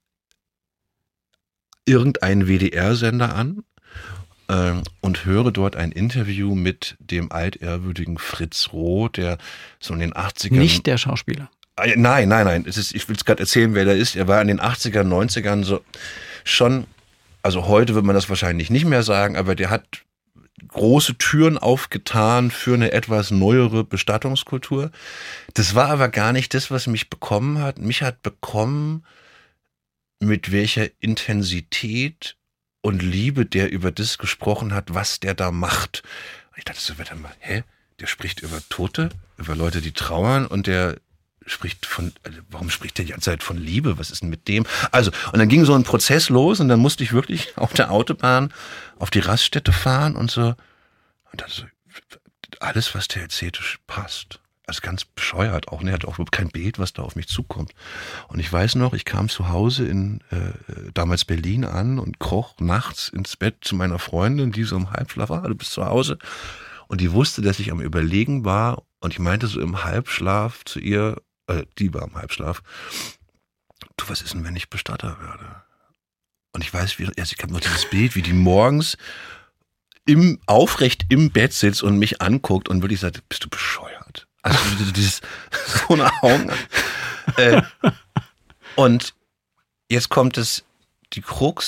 irgendeinen W D R-Sender an ähm, und höre dort ein Interview mit dem altehrwürdigen Fritz Roth, der so in den achtzigern... Nicht der Schauspieler. Äh, nein, nein, nein. Es ist, ich will es gerade erzählen, wer der ist. Er war in den achtzigern, neunzigern so schon, also heute würde man das wahrscheinlich nicht mehr sagen, aber der hat große Türen aufgetan für eine etwas neuere Bestattungskultur. Das war aber gar nicht das, was mich bekommen hat. Mich hat bekommen, mit welcher Intensität und Liebe der über das gesprochen hat, was der da macht. Ich dachte so, warte mal, hä? Der spricht über Tote, über Leute, die trauern und der spricht von, warum spricht der die ganze Zeit von Liebe? Was ist denn mit dem? Also, und dann ging so ein Prozess los und dann musste ich wirklich auf der Autobahn auf die Raststätte fahren und so. Und dann so, alles, was der erzählte, passt. Also ganz bescheuert auch. Ne? Er hat auch überhaupt kein Bild, was da auf mich zukommt. Und ich weiß noch, ich kam zu Hause in äh, damals Berlin an und kroch nachts ins Bett zu meiner Freundin, die so im Halbschlaf war, du bist zu Hause. Und die wusste, dass ich am Überlegen war und ich meinte so im Halbschlaf zu ihr, äh, die war im Halbschlaf, du, was ist denn, wenn ich Bestatter werde? Und ich weiß, wie, also ich habe noch dieses Bild, wie die morgens im, aufrecht im Bett sitzt und mich anguckt und wirklich sagt, bist du bescheuert? Also dieses, so eine Augen. äh, und jetzt kommt es, die Krux,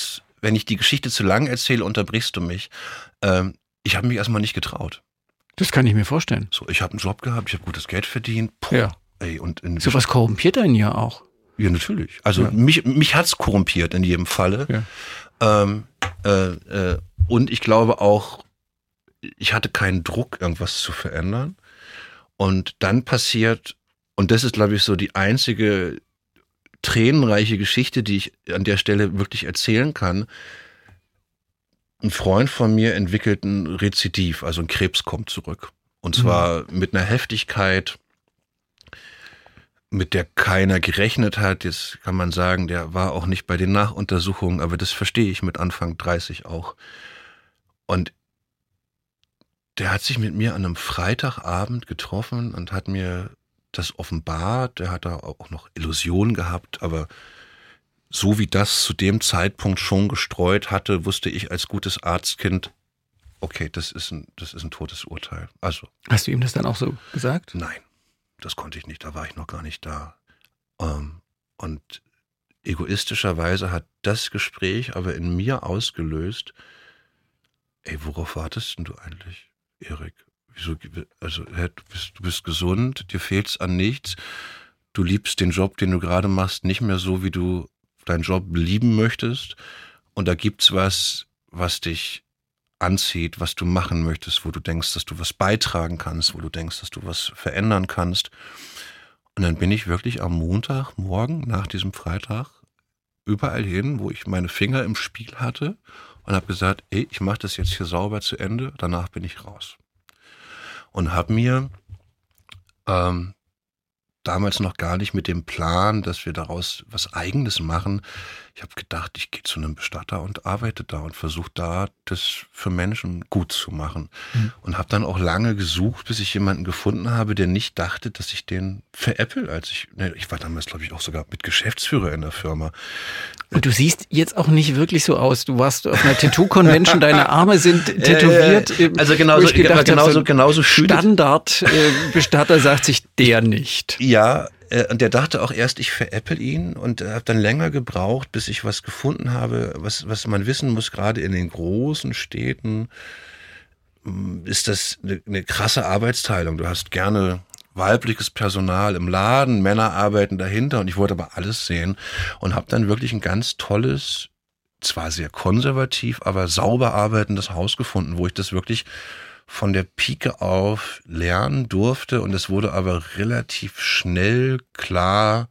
wenn ich die Geschichte zu lang erzähle, unterbrichst du mich. Ähm, ich habe mich erstmal nicht getraut. Das kann ich mir vorstellen. So, ich habe einen Job gehabt, ich habe gutes Geld verdient. Puh, ja. Ey, und in so was korrumpiert einen ja auch. Ja, natürlich. Also ja. mich, mich hat's korrumpiert in jedem Falle. Ja. Ähm, äh, äh, und ich glaube auch, ich hatte keinen Druck, irgendwas zu verändern. Und dann passiert, und das ist, glaube ich, so die einzige tränenreiche Geschichte, die ich an der Stelle wirklich erzählen kann. Ein Freund von mir entwickelt ein Rezidiv, also ein Krebs kommt zurück. Und zwar mhm. mit einer Heftigkeit, mit der keiner gerechnet hat. Jetzt kann man sagen, der war auch nicht bei den Nachuntersuchungen, aber das verstehe ich mit Anfang dreißig auch. Und der hat sich mit mir an einem Freitagabend getroffen und hat mir das offenbart. Der hat da auch noch Illusionen gehabt, aber so wie das zu dem Zeitpunkt schon gestreut hatte, wusste ich als gutes Arztkind, okay, das ist ein, das ist ein Todesurteil. Also. Hast du ihm das dann auch so gesagt? Nein, das konnte ich nicht, da war ich noch gar nicht da. Ähm, und egoistischerweise hat das Gespräch aber in mir ausgelöst, ey, worauf wartest denn du eigentlich, Erik? Wieso, also, du bist, du bist gesund, dir fehlt's an nichts, du liebst den Job, den du gerade machst, nicht mehr so, wie du deinen Job lieben möchtest, und da gibt's was, was dich anzieht, was du machen möchtest, wo du denkst, dass du was beitragen kannst, wo du denkst, dass du was verändern kannst. Und dann bin ich wirklich am Montagmorgen nach diesem Freitag überall hin, wo ich meine Finger im Spiel hatte, und habe gesagt, ey, ich mache das jetzt hier sauber zu Ende, danach bin ich raus. Und habe mir ähm, damals noch gar nicht mit dem Plan, dass wir daraus was Eigenes machen. Ich habe gedacht, ich gehe zu einem Bestatter und arbeite da und versuche da, das für Menschen gut zu machen. Mhm. Und habe dann auch lange gesucht, bis ich jemanden gefunden habe, der nicht dachte, dass ich den veräpple. Als ich, ne, ich war damals, glaube ich, auch sogar mit Geschäftsführer in der Firma. Und du siehst jetzt auch nicht wirklich so aus. Du warst auf einer Tattoo-Convention, deine Arme sind tätowiert. Äh, also genauso, gedacht, genauso, so genauso Standard-Bestatter sagt sich der nicht. Ja, äh, und der dachte auch erst, ich veräpple ihn, und habe dann länger gebraucht, bis ich was gefunden habe, was, was man wissen muss, gerade in den großen Städten ist das eine, eine krasse Arbeitsteilung. Du hast gerne weibliches Personal im Laden, Männer arbeiten dahinter, und ich wollte aber alles sehen und habe dann wirklich ein ganz tolles, zwar sehr konservativ, aber sauber arbeitendes Haus gefunden, wo ich das wirklich von der Pike auf lernen durfte, und es wurde aber relativ schnell klar,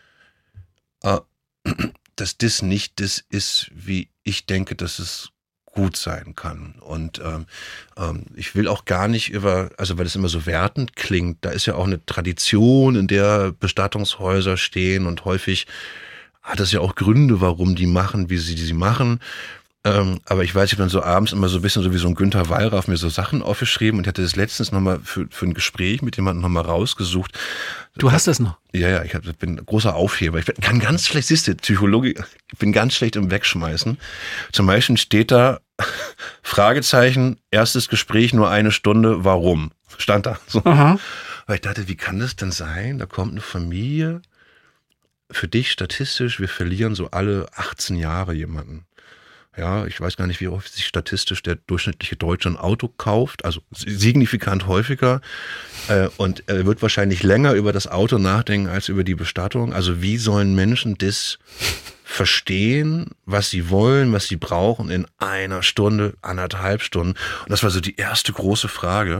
äh, dass das nicht das ist, wie ich denke, dass es gut sein kann. Und ähm, ähm, ich will auch gar nicht über, also weil es immer so wertend klingt, da ist ja auch eine Tradition, in der Bestattungshäuser stehen, und häufig hat es ja auch Gründe, warum die machen, wie sie die sie machen. Ähm, aber ich weiß, ich habe dann so abends immer so ein bisschen so wie so ein Günther Wallraff mir so Sachen aufgeschrieben und hatte das letztens nochmal für, für ein Gespräch mit jemandem nochmal rausgesucht. Du hast das noch? Ja, ja, ich hab, bin ein großer Aufheber. Ich bin, kann ganz schlecht, siehst du, Psychologie, ich bin ganz schlecht im Wegschmeißen. Zum Beispiel steht da, Fragezeichen, erstes Gespräch, nur eine Stunde, warum? Stand da. So. Aha. Weil ich dachte, wie kann das denn sein? Da kommt eine Familie, für dich statistisch, wir verlieren so alle achtzehn Jahre jemanden. Ja, ich weiß gar nicht, wie häufig sich statistisch der durchschnittliche Deutsche ein Auto kauft, also signifikant häufiger, äh, und er wird wahrscheinlich länger über das Auto nachdenken als über die Bestattung. Also wie sollen Menschen das verstehen, was sie wollen, was sie brauchen in einer Stunde, anderthalb Stunden? Und das war so die erste große Frage.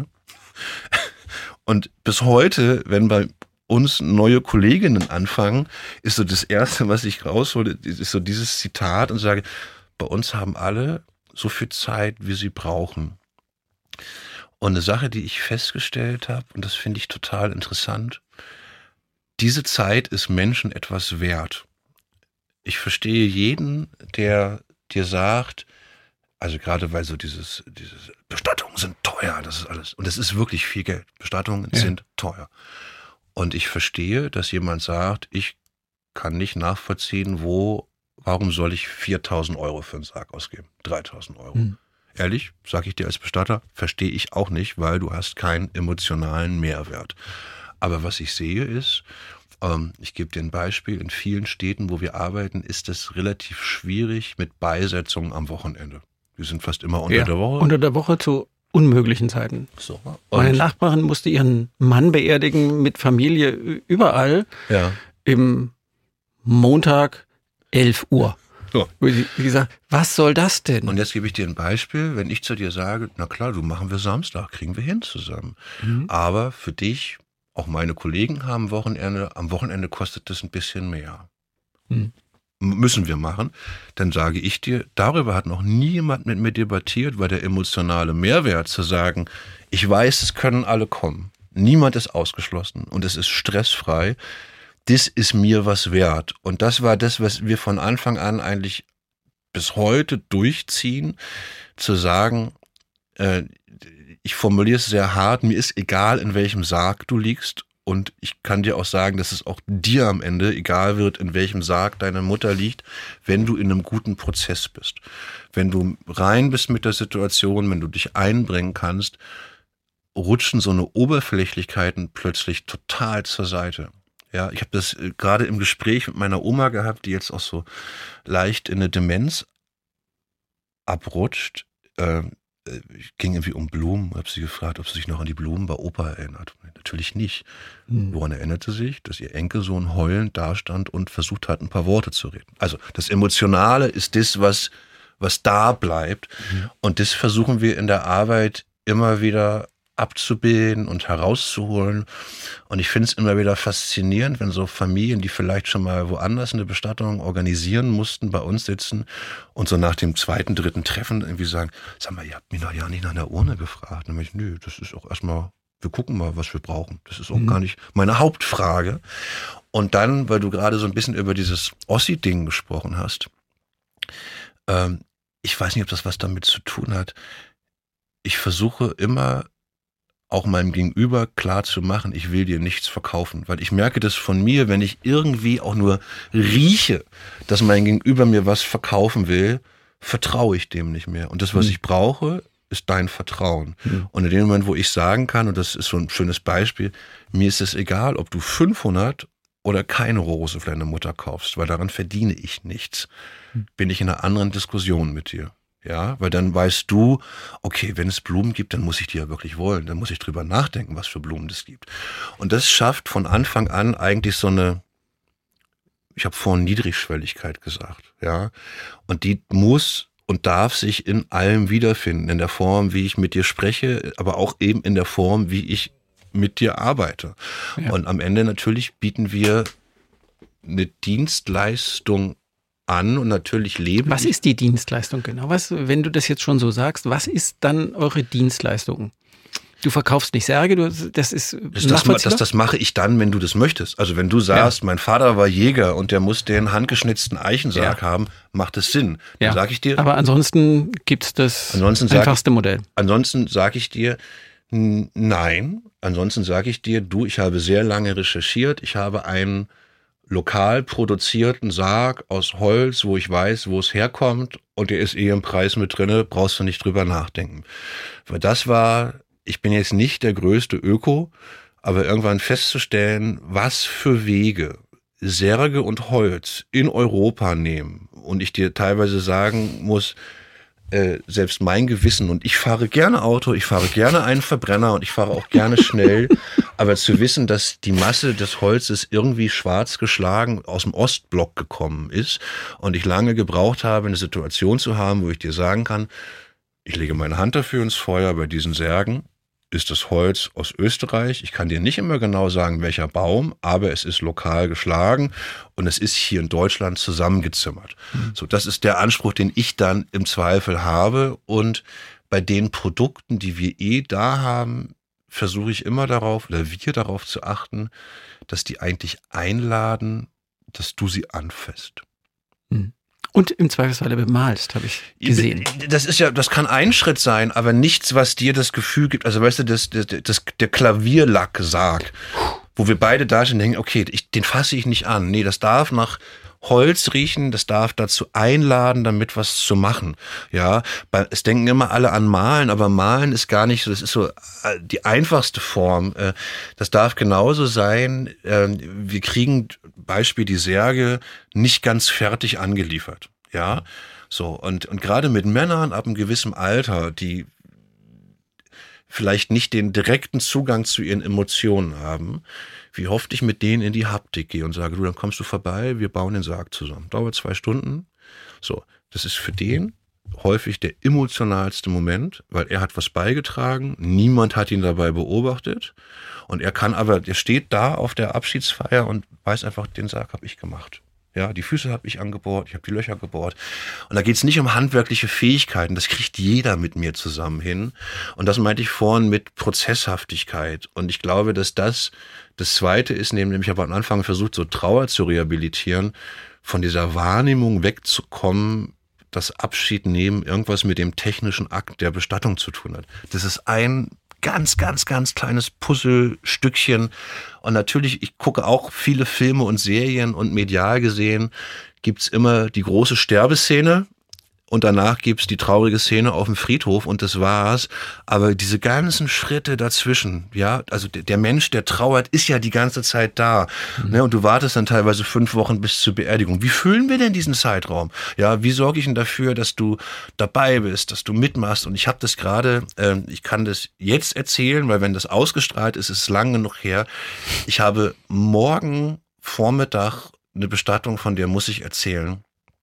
Und bis heute, wenn bei uns neue Kolleginnen anfangen, ist so das Erste, was ich raushole, ist so dieses Zitat und sage, bei uns haben alle so viel Zeit, wie sie brauchen. Und eine Sache, die ich festgestellt habe, und das finde ich total interessant, diese Zeit ist Menschen etwas wert. Ich verstehe jeden, der dir sagt, also gerade weil so dieses, dieses Bestattungen sind teuer, das ist alles. Und es ist wirklich viel Geld. Bestattungen ja. sind teuer. Und ich verstehe, dass jemand sagt, ich kann nicht nachvollziehen, wo warum soll ich viertausend Euro für einen Sarg ausgeben? dreitausend Euro. Hm. Ehrlich, sage ich dir als Bestatter, verstehe ich auch nicht, weil du hast keinen emotionalen Mehrwert. Aber was ich sehe ist, Ähm, ich gebe dir ein Beispiel. In vielen Städten, wo wir arbeiten, ist es relativ schwierig mit Beisetzungen am Wochenende. Wir sind fast immer unter ja, der Woche. Unter der Woche zu unmöglichen Zeiten. So. Meine Nachbarin musste ihren Mann beerdigen mit Familie überall. Ja. Im Montag elf Uhr. So. Wie gesagt, was soll das denn? Und jetzt gebe ich dir ein Beispiel. Wenn ich zu dir sage, na klar, du machen wir Samstag, kriegen wir hin zusammen. Mhm. Aber für dich, auch meine Kollegen haben Wochenende, am Wochenende kostet das ein bisschen mehr. Mhm. Müssen wir machen. Dann sage ich dir, darüber hat noch niemand mit mir debattiert, weil der emotionale Mehrwert zu sagen, ich weiß, es können alle kommen. Niemand ist ausgeschlossen und es ist stressfrei. Das ist mir was wert. Und das war das, was wir von Anfang an eigentlich bis heute durchziehen, zu sagen, äh, ich formuliere es sehr hart, mir ist egal, in welchem Sarg du liegst. Und ich kann dir auch sagen, dass es auch dir am Ende egal wird, in welchem Sarg deine Mutter liegt, wenn du in einem guten Prozess bist. Wenn du rein bist mit der Situation, wenn du dich einbringen kannst, rutschen so eine Oberflächlichkeiten plötzlich total zur Seite. Ja, ich habe das äh, gerade im Gespräch mit meiner Oma gehabt, die jetzt auch so leicht in eine Demenz abrutscht. Äh, ich ging irgendwie um Blumen, habe sie gefragt, ob sie sich noch an die Blumen bei Opa erinnert. Natürlich nicht. Hm. Woran erinnerte sie sich? Dass ihr Enkelsohn heulend dastand und versucht hat, ein paar Worte zu reden. Also das Emotionale ist das, was, was da bleibt. Hm. Und das versuchen wir in der Arbeit immer wieder abzubilden und herauszuholen. Und ich finde es immer wieder faszinierend, wenn so Familien, die vielleicht schon mal woanders eine Bestattung organisieren mussten, bei uns sitzen und so nach dem zweiten, dritten Treffen irgendwie sagen, sag mal, ihr habt mich noch ja nicht nach einer Urne gefragt. Dann ich, nö, das ist auch erstmal, wir gucken mal, was wir brauchen. Das ist auch mhm. gar nicht meine Hauptfrage. Und dann, weil du gerade so ein bisschen über dieses Ossi-Ding gesprochen hast, ähm, ich weiß nicht, ob das was damit zu tun hat. Ich versuche immer, auch meinem Gegenüber klar zu machen, ich will dir nichts verkaufen. Weil ich merke das von mir, wenn ich irgendwie auch nur rieche, dass mein Gegenüber mir was verkaufen will, vertraue ich dem nicht mehr. Und das, was mhm. ich brauche, ist dein Vertrauen. Mhm. Und in dem Moment, wo ich sagen kann, und das ist so ein schönes Beispiel, mir ist es egal, ob du fünfhundert oder keine Rose für deine Mutter kaufst, weil daran verdiene ich nichts. Mhm. Bin ich in einer anderen Diskussion mit dir. Ja, weil dann weißt du, okay, wenn es Blumen gibt, dann muss ich die ja wirklich wollen. Dann muss ich drüber nachdenken, was für Blumen es gibt. Und das schafft von Anfang an eigentlich so eine, ich habe vorhin Niedrigschwelligkeit gesagt, ja. Und die muss und darf sich in allem wiederfinden, in der Form, wie ich mit dir spreche, aber auch eben in der Form, wie ich mit dir arbeite. Ja. Und am Ende natürlich bieten wir eine Dienstleistung an und natürlich leben. Was ist die Dienstleistung genau? Was, wenn du das jetzt schon so sagst, was ist dann eure Dienstleistung? Du verkaufst nicht Särge, du, das ist das, das, das, das mache ich dann, wenn du das möchtest. Also wenn du sagst, ja. mein Vater war Jäger und der muss den handgeschnitzten Eichensarg ja. haben, macht es Sinn. Dann ja. sage ich dir. Aber ansonsten gibt's das ansonsten einfachste ich, Modell. Ansonsten sage ich dir, n- nein. Ansonsten sage ich dir, du, ich habe sehr lange recherchiert. Ich habe einen lokal produzierten Sarg aus Holz, wo ich weiß, wo es herkommt und der ist eh im Preis mit drinne, brauchst du nicht drüber nachdenken. Weil das war, ich bin jetzt nicht der größte Öko, aber irgendwann festzustellen, was für Wege Särge und Holz in Europa nehmen und ich dir teilweise sagen muss, Äh, selbst mein Gewissen, und ich fahre gerne Auto, ich fahre gerne einen Verbrenner und ich fahre auch gerne schnell, aber zu wissen, dass die Masse des Holzes irgendwie schwarz geschlagen aus dem Ostblock gekommen ist und ich lange gebraucht habe, eine Situation zu haben, wo ich dir sagen kann, ich lege meine Hand dafür ins Feuer, bei diesen Särgen ist das Holz aus Österreich. Ich kann dir nicht immer genau sagen, welcher Baum, aber es ist lokal geschlagen und es ist hier in Deutschland zusammengezimmert. Mhm. So, das ist der Anspruch, den ich dann im Zweifel habe. Und bei den Produkten, die wir eh da haben, versuche ich immer darauf, oder wir darauf zu achten, dass die eigentlich einladen, dass du sie anfasst. Mhm. Und im Zweifelsfalle bemalst, habe ich gesehen. Das ist ja, das kann ein Schritt sein, aber nichts, was dir das Gefühl gibt, also weißt du, das, das, das, der Klavierlacksarg, wo wir beide da stehen und denken, okay, ich, den fasse ich nicht an. Nee, das darf nach Holz riechen, das darf dazu einladen, damit was zu machen. Ja, es denken immer alle an Malen, aber Malen ist gar nicht so, das ist so die einfachste Form. Das darf genauso sein, wir kriegen, Beispiel die Särge, nicht ganz fertig angeliefert. Ja, so, und, und gerade mit Männern ab einem gewissen Alter, die vielleicht nicht den direkten Zugang zu ihren Emotionen haben, wie oft ich mit denen in die Haptik gehe und sage, du, dann kommst du vorbei, wir bauen den Sarg zusammen. Dauert zwei Stunden. So, das ist für den häufig der emotionalste Moment, weil er hat was beigetragen, niemand hat ihn dabei beobachtet und er kann aber, der steht da auf der Abschiedsfeier und weiß einfach, den Sarg habe ich gemacht. Ja, die Füße habe ich angebohrt, ich habe die Löcher gebohrt. Und da geht es nicht um handwerkliche Fähigkeiten, das kriegt jeder mit mir zusammen hin. Und das meinte ich vorhin mit Prozesshaftigkeit. Und ich glaube, dass das das Zweite ist, nämlich ich habe am Anfang versucht, so Trauer zu rehabilitieren, von dieser Wahrnehmung wegzukommen, dass Abschied nehmen irgendwas mit dem technischen Akt der Bestattung zu tun hat. Das ist ein ganz, ganz, ganz kleines Puzzlestückchen. Und natürlich, ich gucke auch viele Filme und Serien und medial gesehen gibt's immer die große Sterbeszene und danach gibt's die traurige Szene auf dem Friedhof und das war's. Aber diese ganzen Schritte dazwischen, ja, also der Mensch, der trauert, ist ja die ganze Zeit da. Mhm. Ne, und du wartest dann teilweise fünf Wochen bis zur Beerdigung. Wie füllen wir denn diesen Zeitraum? Ja, wie sorge ich denn dafür, dass du dabei bist, dass du mitmachst? Und ich habe das gerade, äh, ich kann das jetzt erzählen, weil wenn das ausgestrahlt ist, ist es lang genug her. Ich habe morgen Vormittag eine Bestattung, von der muss ich erzählen.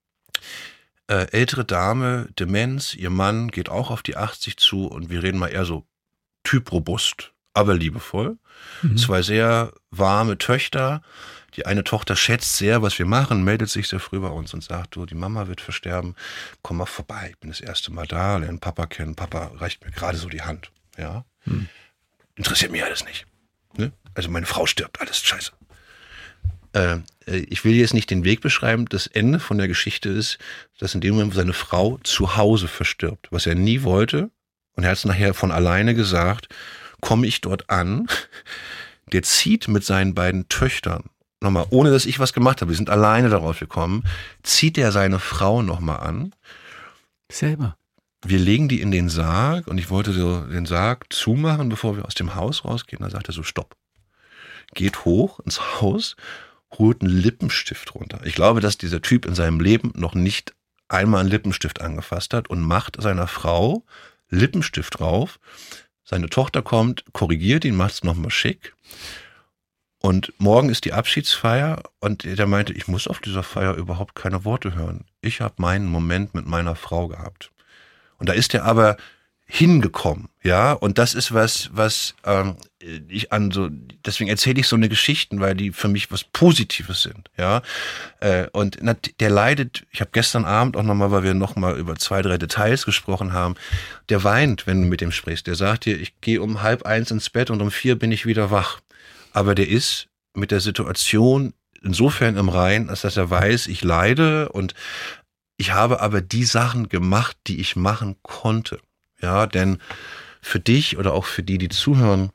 Äh, ältere Dame, Demenz, ihr Mann geht auch auf die achtzig zu und wir reden mal eher so typrobust, aber liebevoll. Mhm. Zwei sehr warme Töchter. Die eine Tochter schätzt sehr, was wir machen, meldet sich sehr früh bei uns und sagt, du, die Mama wird versterben, komm mal vorbei, ich bin das erste Mal da, lerne Papa kennen, Papa reicht mir gerade so die Hand. Ja, mhm. Interessiert mich alles nicht. Ne? Also meine Frau stirbt, alles scheiße. Äh, ich will jetzt nicht den Weg beschreiben, das Ende von der Geschichte ist, dass in dem Moment seine Frau zu Hause verstirbt, was er nie wollte. Und er hat es nachher von alleine gesagt, komme ich dort an, der zieht mit seinen beiden Töchtern, nochmal, ohne dass ich was gemacht habe, wir sind alleine darauf gekommen, zieht er seine Frau nochmal an. Selber. Wir legen die in den Sarg und ich wollte so den Sarg zumachen, bevor wir aus dem Haus rausgehen. Da sagt er so, stopp. Geht hoch ins Haus, holt einen Lippenstift runter. Ich glaube, dass dieser Typ in seinem Leben noch nicht einmal einen Lippenstift angefasst hat und macht seiner Frau Lippenstift drauf. Seine Tochter kommt, korrigiert ihn, macht es nochmal schick. Und morgen ist die Abschiedsfeier und der meinte, ich muss auf dieser Feier überhaupt keine Worte hören. Ich habe meinen Moment mit meiner Frau gehabt. Und da ist er aber hingekommen, ja, und das ist was, was ähm, ich an so, deswegen erzähle ich so eine Geschichten, weil die für mich was Positives sind, ja, äh, und na, der leidet, ich habe gestern Abend auch nochmal, weil wir nochmal über zwei, drei Details gesprochen haben, der weint, wenn du mit dem sprichst, der sagt dir, ich gehe um halb eins ins Bett und um vier bin ich wieder wach, aber der ist mit der Situation insofern im Reinen, als dass er weiß, ich leide und ich habe aber die Sachen gemacht, die ich machen konnte. Ja, denn für dich oder auch für die, die zuhören,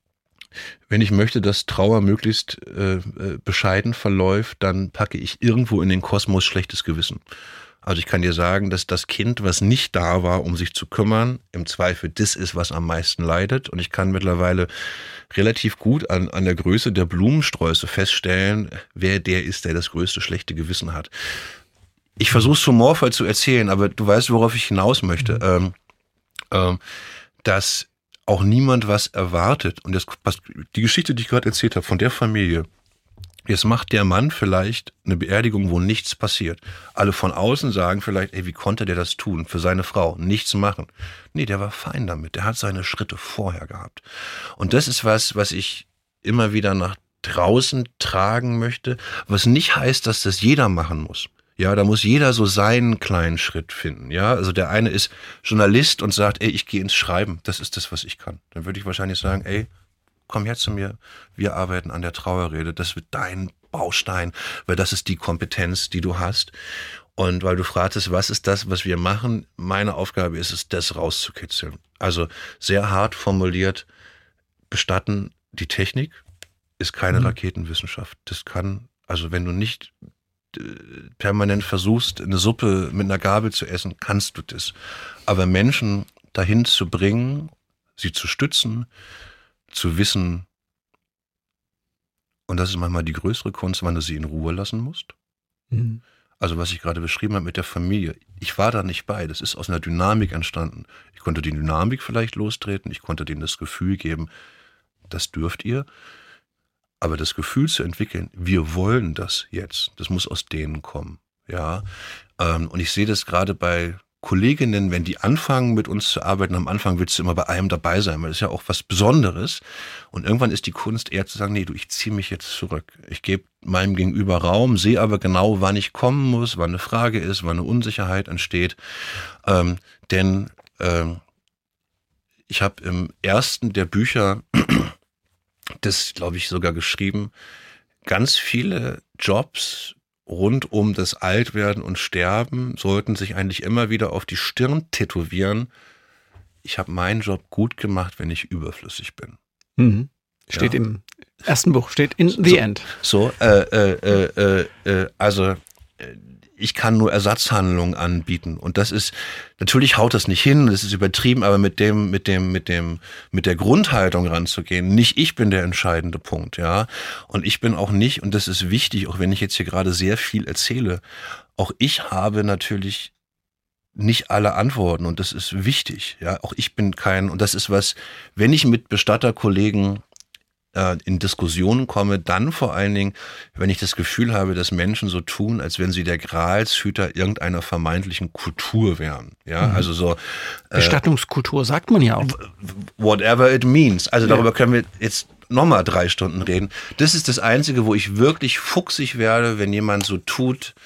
wenn ich möchte, dass Trauer möglichst äh, bescheiden verläuft, dann packe ich irgendwo in den Kosmos schlechtes Gewissen. Also ich kann dir sagen, dass das Kind, was nicht da war, um sich zu kümmern, im Zweifel das ist, was am meisten leidet. Und ich kann mittlerweile relativ gut an, an der Größe der Blumensträuße feststellen, wer der ist, der das größte schlechte Gewissen hat. Ich versuche es humorvoll zu erzählen, aber du weißt, worauf ich hinaus möchte. Ähm, ähm, dass auch niemand was erwartet. Und das, die Geschichte, die ich gerade erzählt habe, von der Familie, jetzt macht der Mann vielleicht eine Beerdigung, wo nichts passiert. Alle von außen sagen vielleicht, ey, wie konnte der das tun? Für seine Frau nichts machen. Nee, der war fein damit. Der hat seine Schritte vorher gehabt. Und das ist was, was ich immer wieder nach draußen tragen möchte, was nicht heißt, dass das jeder machen muss. Ja, da muss jeder so seinen kleinen Schritt finden. Ja, also der eine ist Journalist und sagt, ey, ich gehe ins Schreiben. Das ist das, was ich kann. Dann würde ich wahrscheinlich sagen, ey, komm her zu mir. Wir arbeiten an der Trauerrede. Das wird dein Baustein, weil das ist die Kompetenz, die du hast. Und weil du fragtest, was ist das, was wir machen? Meine Aufgabe ist es, das rauszukitzeln. Also sehr hart formuliert, bestatten, die Technik ist keine mhm. Raketenwissenschaft. Das kann, also wenn du nicht permanent versuchst, eine Suppe mit einer Gabel zu essen, kannst du das. Aber Menschen dahin zu bringen, sie zu stützen, zu wissen, und das ist manchmal die größere Kunst, wann du sie in Ruhe lassen musst. Mhm. Also was ich gerade beschrieben habe mit der Familie, ich war da nicht bei, das ist aus einer Dynamik entstanden. Ich konnte die Dynamik vielleicht lostreten, ich konnte denen das Gefühl geben, das dürft ihr. Aber das Gefühl zu entwickeln, wir wollen das jetzt, das muss aus denen kommen. Ja, und ich sehe das gerade bei Kolleginnen, wenn die anfangen mit uns zu arbeiten, am Anfang willst du immer bei einem dabei sein, weil das ist ja auch was Besonderes. Und irgendwann ist die Kunst eher zu sagen, nee, du, ich ziehe mich jetzt zurück. Ich gebe meinem Gegenüber Raum, sehe aber genau, wann ich kommen muss, wann eine Frage ist, wann eine Unsicherheit entsteht. Ähm, denn ähm, ich habe im ersten der Bücher, das glaube ich sogar geschrieben, ganz viele Jobs rund um das Altwerden und Sterben sollten sich eigentlich immer wieder auf die Stirn tätowieren. Ich habe meinen Job gut gemacht, wenn ich überflüssig bin. Mhm. Steht ja. Im ersten Buch, steht in The so, End. So, äh, äh, äh, äh, also äh, ich kann nur Ersatzhandlungen anbieten und das ist, natürlich haut das nicht hin, das ist übertrieben, aber mit dem, mit dem, mit dem, mit der Grundhaltung ranzugehen, nicht ich bin der entscheidende Punkt, ja, und ich bin auch nicht, und das ist wichtig, auch wenn ich jetzt hier gerade sehr viel erzähle, auch ich habe natürlich nicht alle Antworten und das ist wichtig, ja, auch ich bin kein, und das ist was, wenn ich mit Bestatterkollegen in Diskussionen komme, dann vor allen Dingen, wenn ich das Gefühl habe, dass Menschen so tun, als wenn sie der Gralshüter irgendeiner vermeintlichen Kultur wären. Ja, mhm. also so. Bestattungskultur äh, sagt man ja auch. Whatever it means. Also darüber können wir jetzt nochmal drei Stunden reden. Das ist das Einzige, wo ich wirklich fuchsig werde, wenn jemand so tut,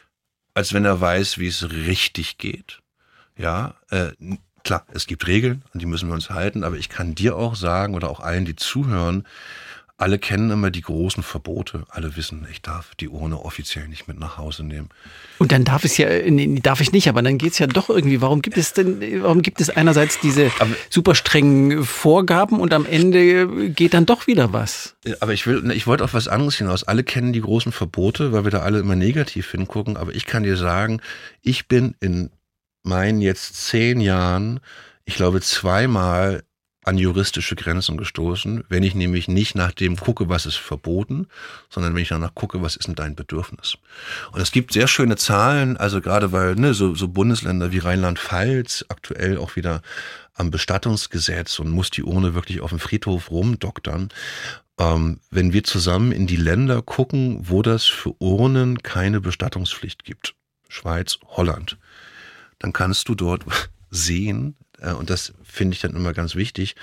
als wenn er weiß, wie es richtig geht. Ja, äh, klar, es gibt Regeln, an die müssen wir uns halten, aber ich kann dir auch sagen oder auch allen, die zuhören, alle kennen immer die großen Verbote. Alle wissen, ich darf die Urne offiziell nicht mit nach Hause nehmen. Und dann darf es ja, nee, darf ich nicht, aber dann geht's ja doch irgendwie. Warum gibt es denn, warum gibt es einerseits diese aber, super strengen Vorgaben und am Ende geht dann doch wieder was? Aber ich will, ich wollte auf was anderes hinaus. Alle kennen die großen Verbote, weil wir da alle immer negativ hingucken. Aber ich kann dir sagen, ich bin in meinen jetzt zehn Jahren, ich glaube, zweimal an juristische Grenzen gestoßen, wenn ich nämlich nicht nach dem gucke, was ist verboten, sondern wenn ich danach gucke, was ist denn dein Bedürfnis. Und es gibt sehr schöne Zahlen, also gerade weil ne, so, so Bundesländer wie Rheinland-Pfalz aktuell auch wieder am Bestattungsgesetz und muss die Urne wirklich auf dem Friedhof rumdoktern. Ähm, wenn wir zusammen in die Länder gucken, wo das für Urnen keine Bestattungspflicht gibt, Schweiz, Holland, dann kannst du dort sehen, und das finde ich dann immer ganz wichtig,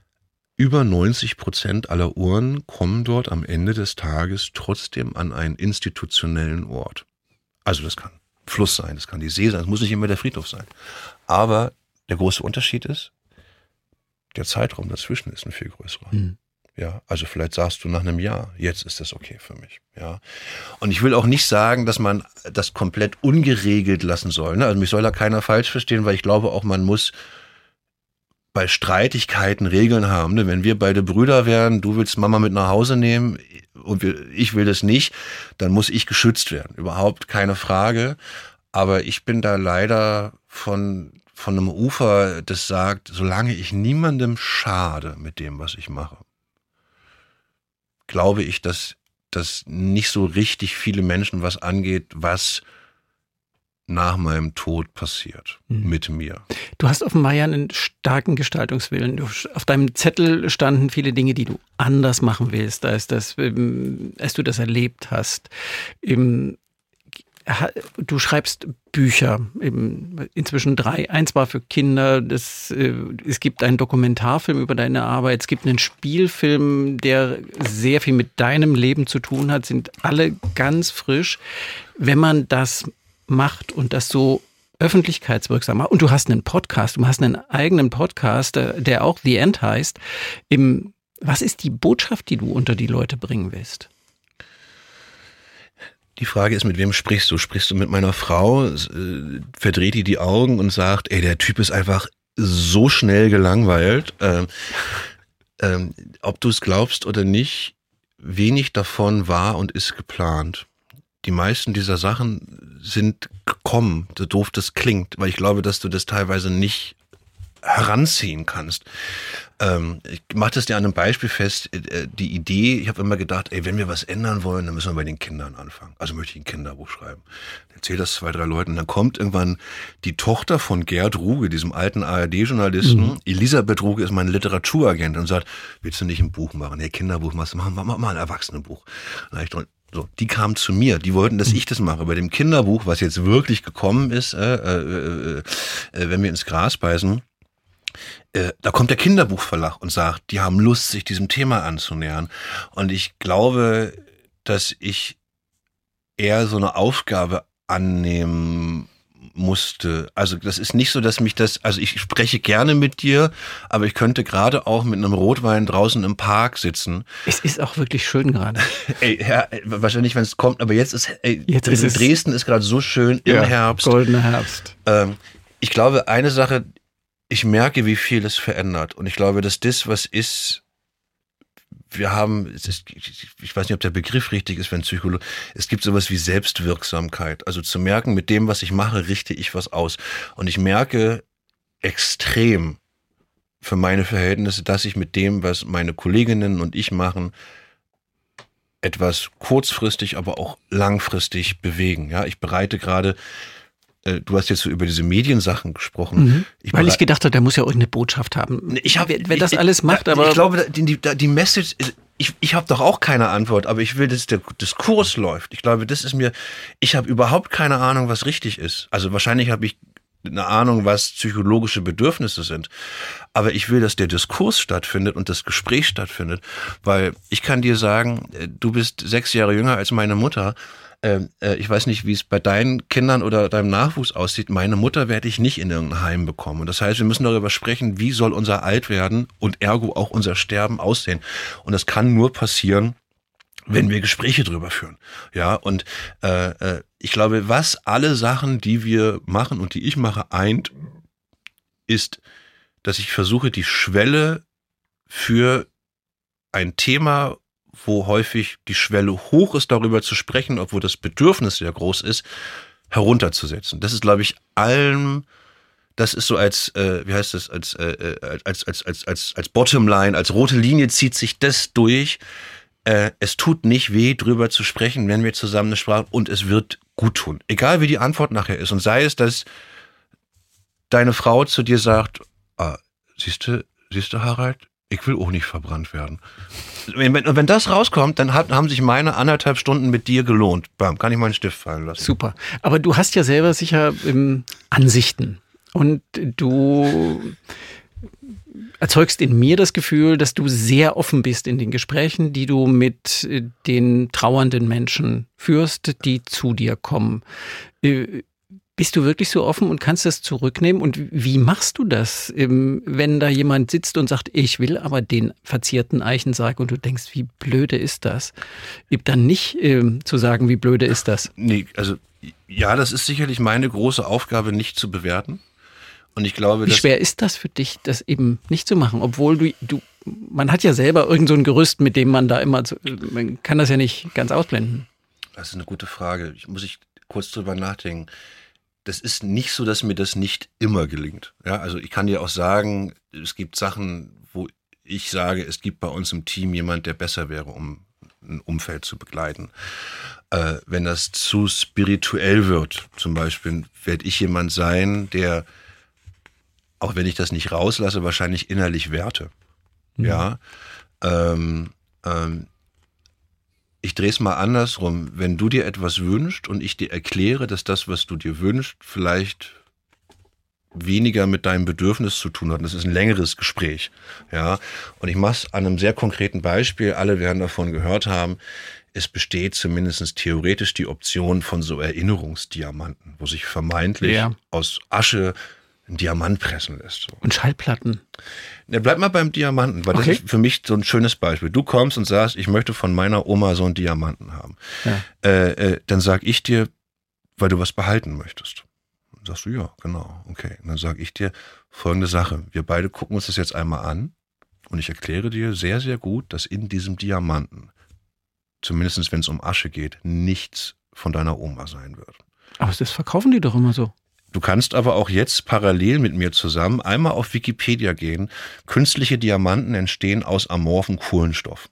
über neunzig Prozent aller Urnen kommen dort am Ende des Tages trotzdem an einen institutionellen Ort. Also das kann Fluss sein, das kann die See sein, das muss nicht immer der Friedhof sein. Aber der große Unterschied ist, der Zeitraum dazwischen ist ein viel größerer. Mhm. Ja, also vielleicht sagst du nach einem Jahr, jetzt ist das okay für mich. Ja, und ich will auch nicht sagen, dass man das komplett ungeregelt lassen soll. Ne? Also mich soll da keiner falsch verstehen, weil ich glaube auch, man muss bei Streitigkeiten Regeln haben. Ne? Wenn wir beide Brüder wären, du willst Mama mit nach Hause nehmen und wir, ich will das nicht, dann muss ich geschützt werden. Überhaupt keine Frage. Aber ich bin da leider von von einem Ufer, das sagt, solange ich niemandem schade mit dem, was ich mache, glaube ich, dass, dass nicht so richtig viele Menschen was angeht, was nach meinem Tod passiert, mhm. mit mir. Du hast offenbar ja einen starken Gestaltungswillen. Du, auf deinem Zettel standen viele Dinge, die du anders machen willst, als, das, als du das erlebt hast. Du schreibst Bücher, inzwischen drei. Eins war für Kinder, das, es gibt einen Dokumentarfilm über deine Arbeit, es gibt einen Spielfilm, der sehr viel mit deinem Leben zu tun hat, sind alle ganz frisch. Wenn man das macht und das so öffentlichkeitswirksam macht, und du hast einen Podcast, du hast einen eigenen Podcast, der auch The End heißt, was ist die Botschaft, die du unter die Leute bringen willst? Die Frage ist, mit wem sprichst du? Sprichst du mit meiner Frau, äh, verdreht die die Augen und sagt, ey, der Typ ist einfach so schnell gelangweilt. Ähm, ähm, ob du es glaubst oder nicht, wenig davon war und ist geplant. die meisten dieser Sachen sind gekommen, so doof das klingt, weil ich glaube, dass du das teilweise nicht heranziehen kannst. Ähm, ich mache das dir an einem Beispiel fest, äh, die Idee, ich habe immer gedacht, ey, wenn wir was ändern wollen, dann müssen wir bei den Kindern anfangen. Also möchte ich ein Kinderbuch schreiben. Erzähl das zwei, drei Leuten, dann kommt irgendwann die Tochter von Gerd Ruge, diesem alten A R D-Journalisten, mhm. Elisabeth Ruge ist mein Literaturagent und sagt, willst du nicht ein Buch machen? Nee, Kinderbuch machst du, mach, mach, mach mal ein Erwachsenenbuch. Dann ich So, die kamen zu mir, die wollten, dass ich das mache. Bei dem Kinderbuch, was jetzt wirklich gekommen ist, äh, äh, äh, wenn wir ins Gras beißen, äh, da kommt der Kinderbuchverlag und sagt, die haben Lust, sich diesem Thema anzunähern. Und ich glaube, dass ich eher so eine Aufgabe annehmen musste. Also das ist nicht so, dass mich das, also ich spreche gerne mit dir, aber ich könnte gerade auch mit einem Rotwein draußen im Park sitzen. Es ist auch wirklich schön gerade. Ey, ja, wahrscheinlich, wenn es kommt, aber jetzt ist, ey, jetzt ist es, Dresden ist gerade so schön im ja, Herbst. Goldener Herbst. Ähm, ich glaube, eine Sache, ich merke, wie viel es verändert. Und ich glaube, dass das, was ist, wir haben, es ist, ich weiß nicht, ob der Begriff richtig ist, wenn Psychologe, es gibt sowas wie Selbstwirksamkeit. Also zu merken, mit dem, was ich mache, richte ich was aus. Und ich merke extrem für meine Verhältnisse, dass ich mit dem, was meine Kolleginnen und ich machen, etwas kurzfristig, aber auch langfristig bewegen. Ja, ich bereite gerade, du hast jetzt so über diese Mediensachen gesprochen. Mhm. Ich Weil ich gedacht habe, der muss ja auch eine Botschaft haben. Ich hab, wer, wer das ich, alles macht, ich, aber... Ich glaube, die, die, die Message, ich, ich habe doch auch keine Antwort, aber ich will, dass der Diskurs läuft. Ich glaube, das ist mir, ich habe überhaupt keine Ahnung, was richtig ist. Also wahrscheinlich habe ich eine Ahnung, was psychologische Bedürfnisse sind. Aber ich will, dass der Diskurs stattfindet und das Gespräch stattfindet. Weil ich kann dir sagen, du bist sechs Jahre jünger als meine Mutter. Ich weiß nicht, wie es bei deinen Kindern oder deinem Nachwuchs aussieht. Meine Mutter werde ich nicht in irgendein Heim bekommen. Und das heißt, wir müssen darüber sprechen, wie soll unser Altwerden und ergo auch unser Sterben aussehen. Und das kann nur passieren, wenn wir Gespräche drüber führen. Ja, und äh, ich glaube, was alle Sachen, die wir machen und die ich mache, eint, ist, dass ich versuche, die Schwelle für ein Thema, wo häufig die Schwelle hoch ist, darüber zu sprechen, obwohl das Bedürfnis sehr groß ist, herunterzusetzen. Das ist, glaube ich, allem, das ist so als, äh, wie heißt das, als, äh, als, als, als, als, als Bottomline, als rote Linie zieht sich das durch. Äh, es tut nicht weh, drüber zu sprechen, wenn wir zusammen eine Sprache, und es wird gut tun. Egal wie die Antwort nachher ist. Und sei es, dass deine Frau zu dir sagt, ah, siehst du, siehst du, Harald, ich will auch nicht verbrannt werden. Wenn, wenn das rauskommt, dann hat, haben sich meine anderthalb Stunden mit dir gelohnt. Bam, kann ich meinen Stift fallen lassen. Super. Aber du hast ja selber sicher ähm, Ansichten. Und du erzeugst in mir das Gefühl, dass du sehr offen bist in den Gesprächen, die du mit den trauernden Menschen führst, die zu dir kommen. Äh, Bist du wirklich so offen und kannst das zurücknehmen? Und wie machst du das, wenn da jemand sitzt und sagt, ich will aber den verzierten Eichensarg, und du denkst, wie blöde ist das? Dann nicht ähm, zu sagen, wie blöde ist das? Nee, also ja, das ist sicherlich meine große Aufgabe, nicht zu bewerten. Und ich glaube, wie schwer ist das für dich, das eben nicht zu machen? Obwohl du, du man hat ja selber irgend so ein Gerüst, mit dem man da immer, man kann das ja nicht ganz ausblenden. Das ist eine gute Frage. Ich muss ich kurz drüber nachdenken. Das ist nicht so, dass mir das nicht immer gelingt. Ja, also ich kann dir auch sagen, es gibt Sachen, wo ich sage, es gibt bei uns im Team jemand, der besser wäre, um ein Umfeld zu begleiten. Äh, wenn das zu spirituell wird, zum Beispiel, werde ich jemand sein, der, auch wenn ich das nicht rauslasse, wahrscheinlich innerlich werte. Mhm. Ja, ähm, ähm, ich drehe es mal andersrum. Wenn du dir etwas wünschst und ich dir erkläre, dass das, was du dir wünschst, vielleicht weniger mit deinem Bedürfnis zu tun hat, das ist ein längeres Gespräch. Ja, und ich mache es an einem sehr konkreten Beispiel. Alle werden davon gehört haben. Es besteht zumindest theoretisch die Option von so Erinnerungsdiamanten, wo sich vermeintlich ja. aus Asche ein Diamant pressen lässt. So. Und Schallplatten. Ja, bleib mal beim Diamanten, weil okay. das ist für mich so ein schönes Beispiel. Du kommst und sagst, ich möchte von meiner Oma so einen Diamanten haben. Ja. Äh, äh, dann sag ich dir, weil du was behalten möchtest. Dann sagst du, ja, genau, okay. Und dann sag ich dir folgende Sache. Wir beide gucken uns das jetzt einmal an und ich erkläre dir sehr, sehr gut, dass in diesem Diamanten, zumindest wenn es um Asche geht, nichts von deiner Oma sein wird. Aber das verkaufen die doch immer so. Du kannst aber auch jetzt parallel mit mir zusammen einmal auf Wikipedia gehen. Künstliche Diamanten entstehen aus amorphem Kohlenstoff.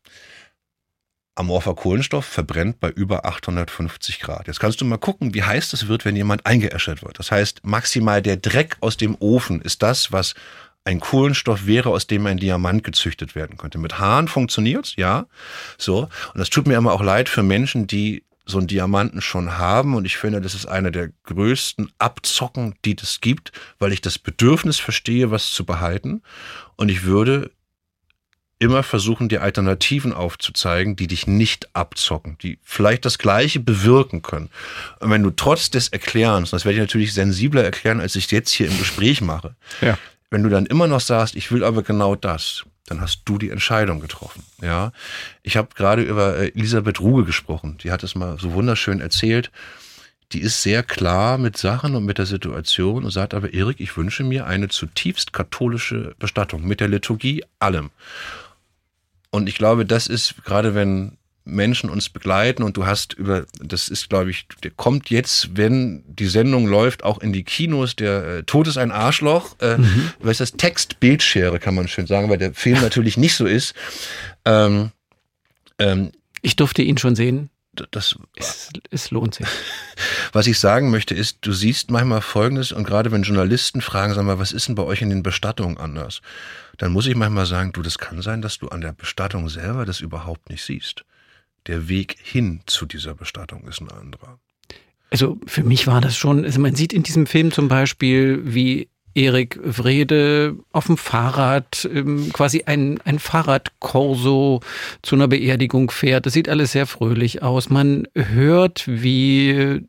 Amorpher Kohlenstoff verbrennt bei über achthundertfünfzig Grad. Jetzt kannst du mal gucken, wie heiß das wird, wenn jemand eingeäschert wird. Das heißt, maximal der Dreck aus dem Ofen ist das, was ein Kohlenstoff wäre, aus dem ein Diamant gezüchtet werden könnte. Mit Haaren funktioniert's, ja. So. Und das tut mir immer auch leid für Menschen, die so einen Diamanten schon haben. Und ich finde, das ist einer der größten Abzocken, die es gibt, weil ich das Bedürfnis verstehe, was zu behalten. Und ich würde immer versuchen, dir Alternativen aufzuzeigen, die dich nicht abzocken, die vielleicht das Gleiche bewirken können. Und wenn du trotz des Erklärens, das werde ich natürlich sensibler erklären, als ich es jetzt hier im Gespräch mache, ja. Wenn du dann immer noch sagst, ich will aber genau das, dann hast du die Entscheidung getroffen. Ja, ich habe gerade über Elisabeth Ruge gesprochen, die hat es mal so wunderschön erzählt. Die ist sehr klar mit Sachen und mit der Situation und sagt aber, Erik, ich wünsche mir eine zutiefst katholische Bestattung, mit der Liturgie, allem. Und ich glaube, das ist, gerade wenn Menschen uns begleiten und du hast über, das ist, glaube ich, der kommt jetzt, wenn die Sendung läuft, auch in die Kinos, der äh, Tod ist ein Arschloch, äh, mhm. was ist das? Text-Bildschere, kann man schön sagen, weil der Film natürlich nicht so ist. Ähm, ähm, ich durfte ihn schon sehen. Das, es, es lohnt sich. Was ich sagen möchte ist, du siehst manchmal Folgendes und gerade wenn Journalisten fragen, sag mal, was ist denn bei euch in den Bestattungen anders? Dann muss ich manchmal sagen, du, das kann sein, dass du an der Bestattung selber das überhaupt nicht siehst. Der Weg hin zu dieser Bestattung ist ein anderer. Also für mich war das schon, also man sieht in diesem Film zum Beispiel, wie Erik Wrede auf dem Fahrrad ähm, quasi ein, ein Fahrradkorso zu einer Beerdigung fährt. Das sieht alles sehr fröhlich aus. Man hört, wie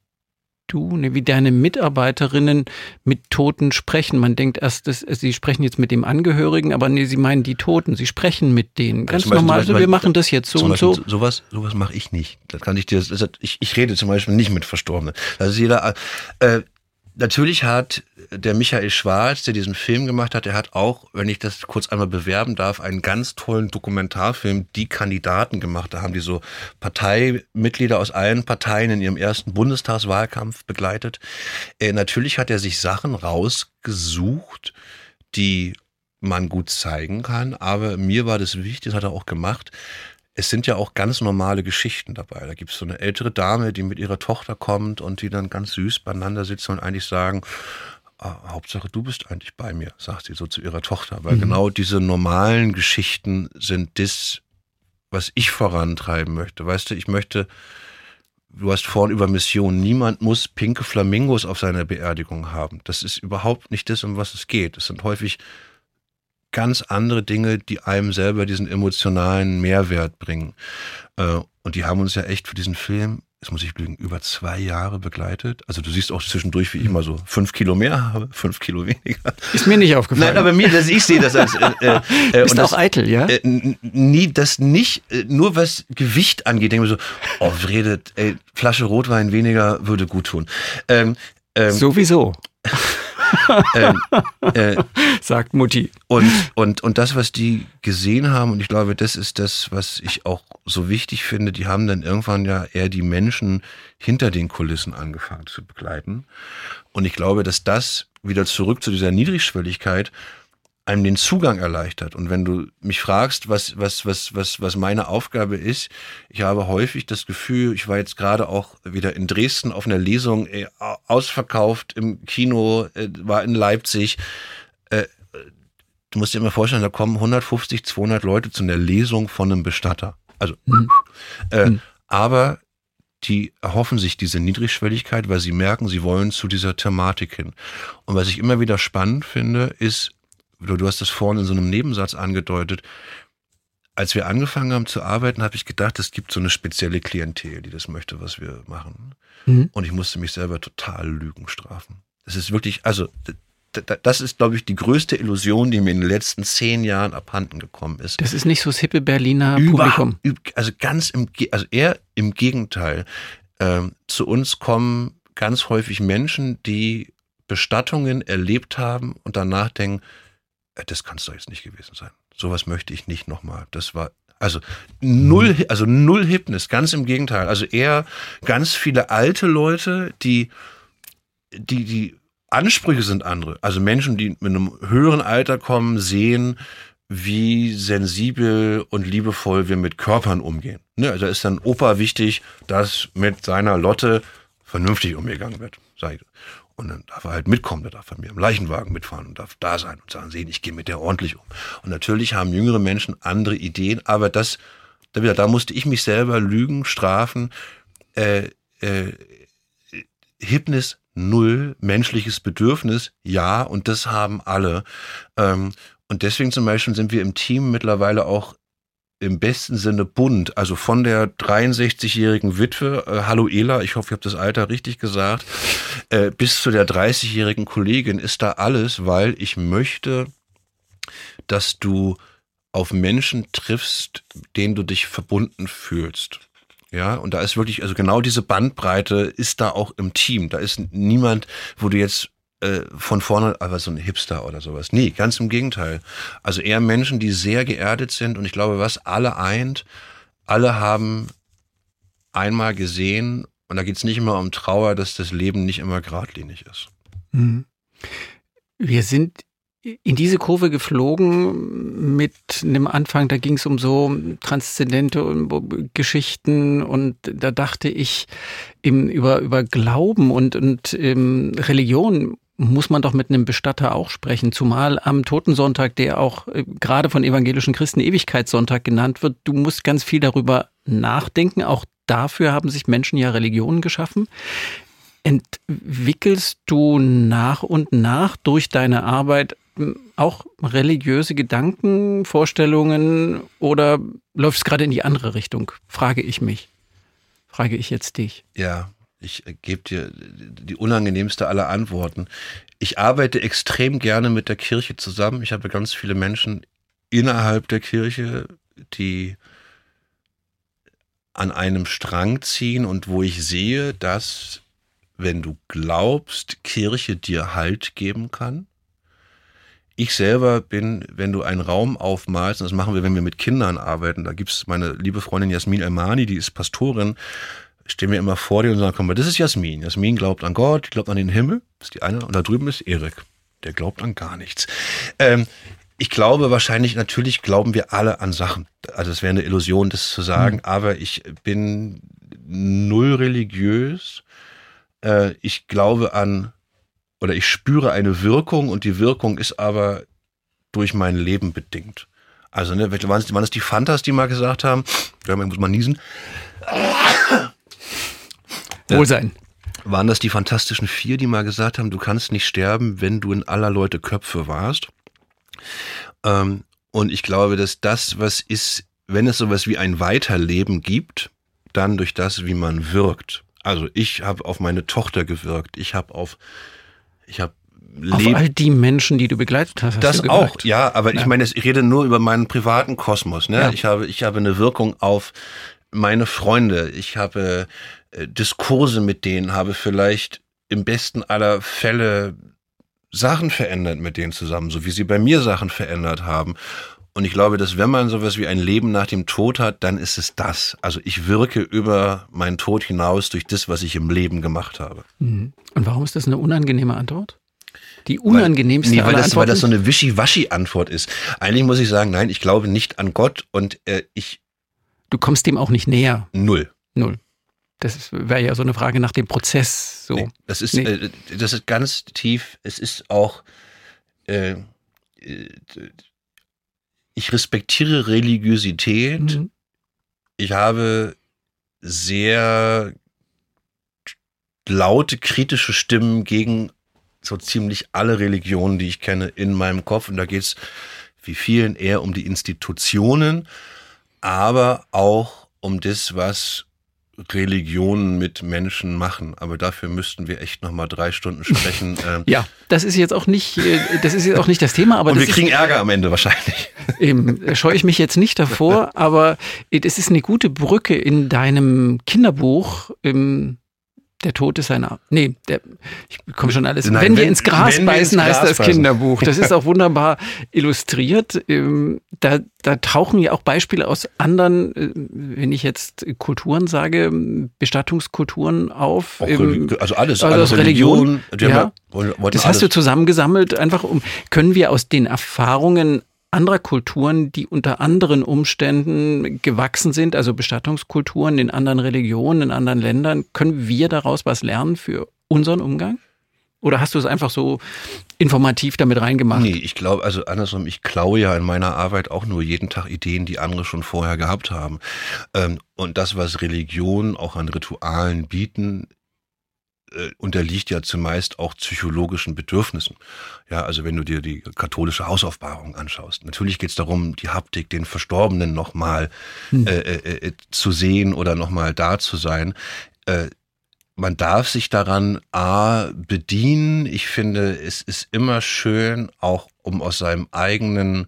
du, ne, wie deine Mitarbeiterinnen mit Toten sprechen. Man denkt erst, das, sie sprechen jetzt mit dem Angehörigen, aber nee, sie meinen die Toten. Sie sprechen mit denen. Ganz Beispiel, normal, Beispiel, also wir machen das jetzt so und Beispiel, so. Sowas, sowas mache ich nicht. Das kann ich dir, das, ich, ich rede zum Beispiel nicht mit Verstorbenen. Das ist jeder, äh, natürlich hat der Michael Schwarz, der diesen Film gemacht hat, der hat auch, wenn ich das kurz einmal bewerben darf, einen ganz tollen Dokumentarfilm, Die Kandidaten, gemacht. Da haben die so Parteimitglieder aus allen Parteien in ihrem ersten Bundestagswahlkampf begleitet. Äh, natürlich hat er sich Sachen rausgesucht, die man gut zeigen kann, aber mir war das wichtig, das hat er auch gemacht. Es sind ja auch ganz normale Geschichten dabei. Da gibt es so eine ältere Dame, die mit ihrer Tochter kommt und die dann ganz süß beieinander sitzen und eigentlich sagen, ah, Hauptsache du bist eigentlich bei mir, sagt sie so zu ihrer Tochter. Weil mhm. genau diese normalen Geschichten sind das, was ich vorantreiben möchte. Weißt du, ich möchte, du hast vorhin über Mission, niemand muss pinke Flamingos auf seiner Beerdigung haben. Das ist überhaupt nicht das, um was es geht. Es sind häufig ganz andere Dinge, die einem selber diesen emotionalen Mehrwert bringen. Und die haben uns ja echt für diesen Film, das muss ich belegen, über zwei Jahre begleitet. Also du siehst auch zwischendurch, wie ich mal so fünf Kilo mehr habe, fünf Kilo weniger. Ist mir nicht aufgefallen. Nein, aber mir, das, ich sehe das als... Äh, äh, Bist und auch das, eitel, ja? Äh, nie, das nicht, äh, nur was Gewicht angeht, denke ich mir so, oh, Wrede, ey, Flasche Rotwein weniger würde gut tun. Ähm, ähm, Sowieso. ähm, äh, sagt Mutti. Und, und, und das, was die gesehen haben, und ich glaube, das ist das, was ich auch so wichtig finde, die haben dann irgendwann ja eher die Menschen hinter den Kulissen angefangen zu begleiten. Und ich glaube, dass das wieder zurück zu dieser Niedrigschwelligkeit einem den Zugang erleichtert. Und wenn du mich fragst, was, was, was, was, was meine Aufgabe ist, ich habe häufig das Gefühl, ich war jetzt gerade auch wieder in Dresden auf einer Lesung, ey, ausverkauft im Kino, äh, war in Leipzig. Äh, du musst dir immer vorstellen, da kommen hundertfünfzig, zweihundert Leute zu einer Lesung von einem Bestatter. Also, mhm. äh, mhm. aber die erhoffen sich diese Niedrigschwelligkeit, weil sie merken, sie wollen zu dieser Thematik hin. Und was ich immer wieder spannend finde, ist, du hast das vorhin in so einem Nebensatz angedeutet, als wir angefangen haben zu arbeiten, habe ich gedacht, es gibt so eine spezielle Klientel, die das möchte, was wir machen. Mhm. Und ich musste mich selber total Lügen strafen. Das ist wirklich, also das ist, glaube ich, die größte Illusion, die mir in den letzten zehn Jahren abhanden gekommen ist. Das ist nicht so das hippe Berliner Über, Publikum. Also ganz im, also eher im Gegenteil. Ähm, zu uns kommen ganz häufig Menschen, die Bestattungen erlebt haben und danach denken, das kann es doch jetzt nicht gewesen sein. Sowas möchte ich nicht nochmal. Das war, Also null, also null Hipness, ganz im Gegenteil. Also eher ganz viele alte Leute, die, die, die Ansprüche sind andere. Also Menschen, die mit einem höheren Alter kommen, sehen, wie sensibel und liebevoll wir mit Körpern umgehen. Ne? Also da ist dann Opa wichtig, dass mit seiner Lotte vernünftig umgegangen wird, sag ich. Und dann darf er halt mitkommen, der darf bei mir im Leichenwagen mitfahren und darf da sein und sagen, sehen, ich gehe mit der ordentlich um. Und natürlich haben jüngere Menschen andere Ideen, aber das, da, wieder, da musste ich mich selber lügen, strafen. Äh, äh, Hipness null, menschliches Bedürfnis, ja, und das haben alle. Ähm, und deswegen zum Beispiel sind wir im Team mittlerweile auch im besten Sinne bunt, also von der dreiundsechzigjährigen Witwe, äh, hallo Ela, ich hoffe, ich habe das Alter richtig gesagt, äh, bis zu der dreißigjährigen Kollegin ist da alles, weil ich möchte, dass du auf Menschen triffst, denen du dich verbunden fühlst. Ja, und da ist wirklich, also genau diese Bandbreite ist da auch im Team. Da ist niemand, wo du jetzt von vorne, aber so ein Hipster oder sowas. Nee, ganz im Gegenteil. Also eher Menschen, die sehr geerdet sind und ich glaube, was alle eint, alle haben einmal gesehen und da geht es nicht immer um Trauer, dass das Leben nicht immer geradlinig ist. Wir sind in diese Kurve geflogen mit einem Anfang, da ging es um so transzendente Geschichten und da dachte ich im, über, über Glauben und, und ähm, Religion muss man doch mit einem Bestatter auch sprechen, zumal am Totensonntag, der auch äh, gerade von evangelischen Christen Ewigkeitssonntag genannt wird, du musst ganz viel darüber nachdenken, auch dafür haben sich Menschen ja Religionen geschaffen. Entwickelst du nach und nach durch deine Arbeit auch religiöse Gedanken, Vorstellungen oder läuft es gerade in die andere Richtung? Frage ich mich. Frage ich jetzt dich. Ja, ich gebe dir die unangenehmste aller Antworten. Ich arbeite extrem gerne mit der Kirche zusammen. Ich habe ganz viele Menschen innerhalb der Kirche, die an einem Strang ziehen und wo ich sehe, dass, wenn du glaubst, Kirche dir Halt geben kann. Ich selber bin, wenn du einen Raum aufmalst, und das machen wir, wenn wir mit Kindern arbeiten, da gibt's meine liebe Freundin Jasmin Elmani, die ist Pastorin, stehen wir immer vor dir und sagen, komm mal, das ist Jasmin. Jasmin glaubt an Gott, die glaubt an den Himmel, das ist die eine, und da drüben ist Erik, der glaubt an gar nichts. Ähm, ich glaube wahrscheinlich, natürlich glauben wir alle an Sachen. Also es wäre eine Illusion, das zu sagen, mhm. aber ich bin null religiös. Äh, ich glaube an, oder ich spüre eine Wirkung und die Wirkung ist aber durch mein Leben bedingt. Also, ne, waren es, waren es die Fantas, die mal gesagt haben, ich muss mal niesen. Wohlsein. Waren das die Fantastischen Vier, die mal gesagt haben, du kannst nicht sterben, wenn du in aller Leute Köpfe warst? Ähm, und ich glaube, dass das, was ist, wenn es sowas wie ein Weiterleben gibt, dann durch das, wie man wirkt. Also ich habe auf meine Tochter gewirkt, ich habe auf, ich habe Auf all die Menschen, die du begleitet hast. hast das du auch, ja, aber ja. ich meine, ich rede nur über meinen privaten Kosmos. Ne? Ja. Ich habe, ich habe eine Wirkung auf meine Freunde. Ich habe äh, Diskurse mit denen, habe vielleicht im besten aller Fälle Sachen verändert mit denen zusammen, so wie sie bei mir Sachen verändert haben. Und ich glaube, dass wenn man sowas wie ein Leben nach dem Tod hat, dann ist es das. Also ich wirke über meinen Tod hinaus durch das, was ich im Leben gemacht habe. Und warum ist das eine unangenehme Antwort? Die unangenehmste weil, nee, weil aller das, Antworten? weil das so eine Wischi-Waschi-Antwort ist. Eigentlich muss ich sagen, nein, ich glaube nicht an Gott und äh, ich... Du kommst dem auch nicht näher? Null. Null. Das wäre ja so eine Frage nach dem Prozess. So. Nee, das ist, Nee. äh, das ist ganz tief. Es ist auch... Äh, äh, ich respektiere Religiosität. Mhm. Ich habe sehr laute, kritische Stimmen gegen so ziemlich alle Religionen, die ich kenne, in meinem Kopf. Und da geht es wie vielen eher um die Institutionen, aber auch um das, was Religionen mit Menschen machen. Aber dafür müssten wir echt noch mal drei Stunden sprechen. Ja, das ist jetzt auch nicht, das ist jetzt auch nicht das Thema. Aber und das wir kriegen ist, Ärger am Ende wahrscheinlich. Eben, scheue ich mich jetzt nicht davor, aber es ist eine gute Brücke in deinem Kinderbuch, im Der Tod ist ein... Nee, der, ich komme schon alles... Nein, wenn, wenn wir ins Gras wenn beißen, ins Gras heißt das beißen. Kinderbuch. Das ist auch wunderbar illustriert. Da, da tauchen ja auch Beispiele aus anderen, wenn ich jetzt Kulturen sage, Bestattungskulturen auf. Auch, Im, also alles, also alles aus Religion. Religion. Ja. Ja, das hast du zusammengesammelt, einfach um... Können wir aus den Erfahrungen anderer Kulturen, die unter anderen Umständen gewachsen sind, also Bestattungskulturen in anderen Religionen, in anderen Ländern, können wir daraus was lernen für unseren Umgang? Oder hast du es einfach so informativ damit reingemacht? Nee, ich glaube, also andersrum, ich klaue ja in meiner Arbeit auch nur jeden Tag Ideen, die andere schon vorher gehabt haben. Und das, was Religionen auch an Ritualen bieten, unterliegt ja zumeist auch psychologischen Bedürfnissen. Ja, also wenn du dir die katholische Hausaufbahrung anschaust. Natürlich geht es darum, die Haptik, den Verstorbenen nochmal hm. äh, äh, zu sehen oder nochmal da zu sein. Äh, man darf sich daran A, bedienen. Ich finde, es ist immer schön, auch um aus seinem eigenen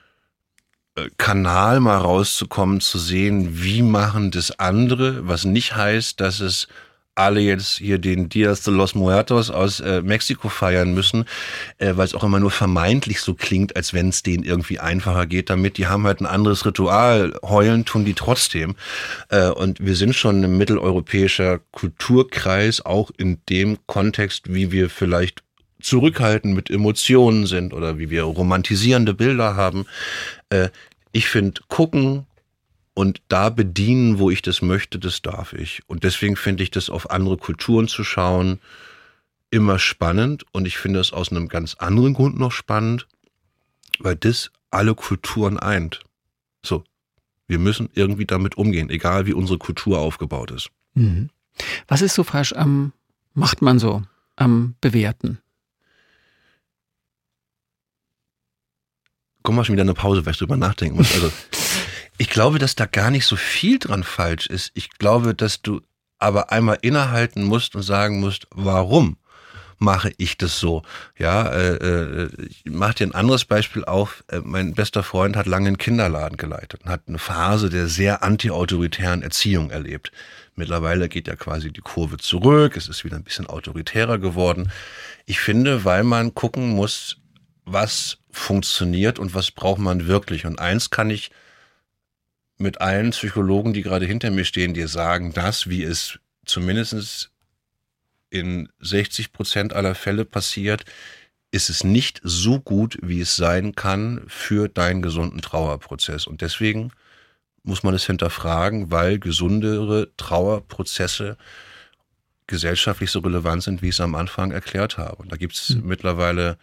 äh, Kanal mal rauszukommen, zu sehen, wie machen das andere, was nicht heißt, dass es alle jetzt hier den Dias de los Muertos aus äh, Mexiko feiern müssen, äh, weil es auch immer nur vermeintlich so klingt, als wenn es denen irgendwie einfacher geht damit. Die haben halt ein anderes Ritual. Heulen tun die trotzdem. Äh, und wir sind schon ein mitteleuropäischer Kulturkreis, auch in dem Kontext, wie wir vielleicht zurückhaltend mit Emotionen sind oder wie wir romantisierende Bilder haben. Äh, ich finde, gucken und da bedienen, wo ich das möchte, das darf ich. Und deswegen finde ich das, auf andere Kulturen zu schauen, immer spannend. Und ich finde es aus einem ganz anderen Grund noch spannend, weil das alle Kulturen eint. So, wir müssen irgendwie damit umgehen, egal wie unsere Kultur aufgebaut ist. Mhm. Was ist so falsch am, macht man so, am Bewerten? Komm mal schon wieder eine Pause, weil ich drüber nachdenken muss. Also, ich glaube, dass da gar nicht so viel dran falsch ist. Ich glaube, dass du aber einmal innehalten musst und sagen musst, warum mache ich das so? Ja, äh, äh, ich mache dir ein anderes Beispiel auf. Äh, mein bester Freund hat lange einen Kinderladen geleitet und hat eine Phase der sehr anti-autoritären Erziehung erlebt. Mittlerweile geht ja quasi die Kurve zurück. Es ist wieder ein bisschen autoritärer geworden. Ich finde, weil man gucken muss, was funktioniert und was braucht man wirklich. Und eins kann ich mit allen Psychologen, die gerade hinter mir stehen, dir sagen, dass, wie es zumindest in sechzig Prozent aller Fälle passiert, ist es nicht so gut, wie es sein kann für deinen gesunden Trauerprozess. Und deswegen muss man es hinterfragen, weil gesundere Trauerprozesse gesellschaftlich so relevant sind, wie ich es am Anfang erklärt habe. Und da gibt es mhm. mittlerweile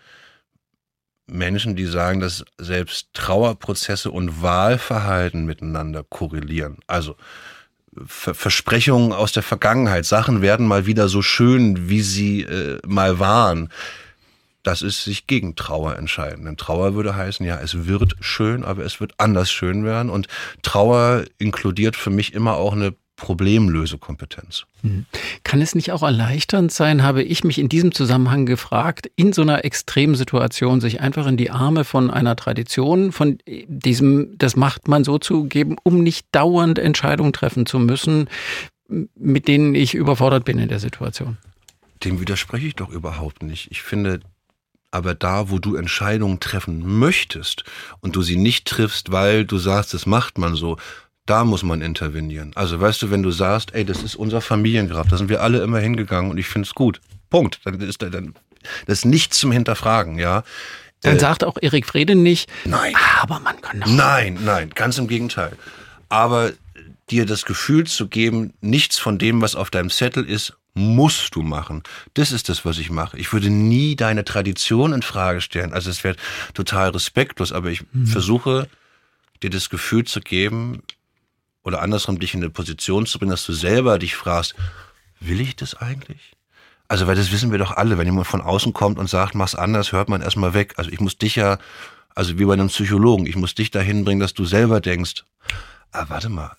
Menschen, die sagen, dass selbst Trauerprozesse und Wahlverhalten miteinander korrelieren. Also Ver- Versprechungen aus der Vergangenheit, Sachen werden mal wieder so schön, wie sie äh, mal waren. Das ist sich gegen Trauer entscheiden. Denn Trauer würde heißen, ja, es wird schön, aber es wird anders schön werden. Und Trauer inkludiert für mich immer auch eine Problemlösekompetenz. Kann es nicht auch erleichternd sein, habe ich mich in diesem Zusammenhang gefragt, in so einer extremen Situation sich einfach in die Arme von einer Tradition, von diesem, das macht man so zu geben, um nicht dauernd Entscheidungen treffen zu müssen, mit denen ich überfordert bin in der Situation? Dem widerspreche ich doch überhaupt nicht. Ich finde, aber da, wo du Entscheidungen treffen möchtest und du sie nicht triffst, weil du sagst, das macht man so, da muss man intervenieren. Also weißt du, wenn du sagst, ey, das ist unser Familiengrab, da sind wir alle immer hingegangen und ich finde es gut. Punkt. Dann ist dann, das ist nichts zum Hinterfragen, ja. Dann äh, sagt auch Erik Frede nicht, nein, aber man kann doch. Nein, nein, ganz im Gegenteil. Aber dir das Gefühl zu geben, nichts von dem, was auf deinem Zettel ist, musst du machen. Das ist das, was ich mache. Ich würde nie deine Tradition in Frage stellen. Also es wäre total respektlos, aber ich mhm. versuche, dir das Gefühl zu geben, oder andersrum dich in eine Position zu bringen, dass du selber dich fragst, will ich das eigentlich? Also, weil das wissen wir doch alle, wenn jemand von außen kommt und sagt, mach's anders, hört man erstmal weg. Also ich muss dich ja, also wie bei einem Psychologen, ich muss dich dahin bringen, dass du selber denkst, ah, warte mal,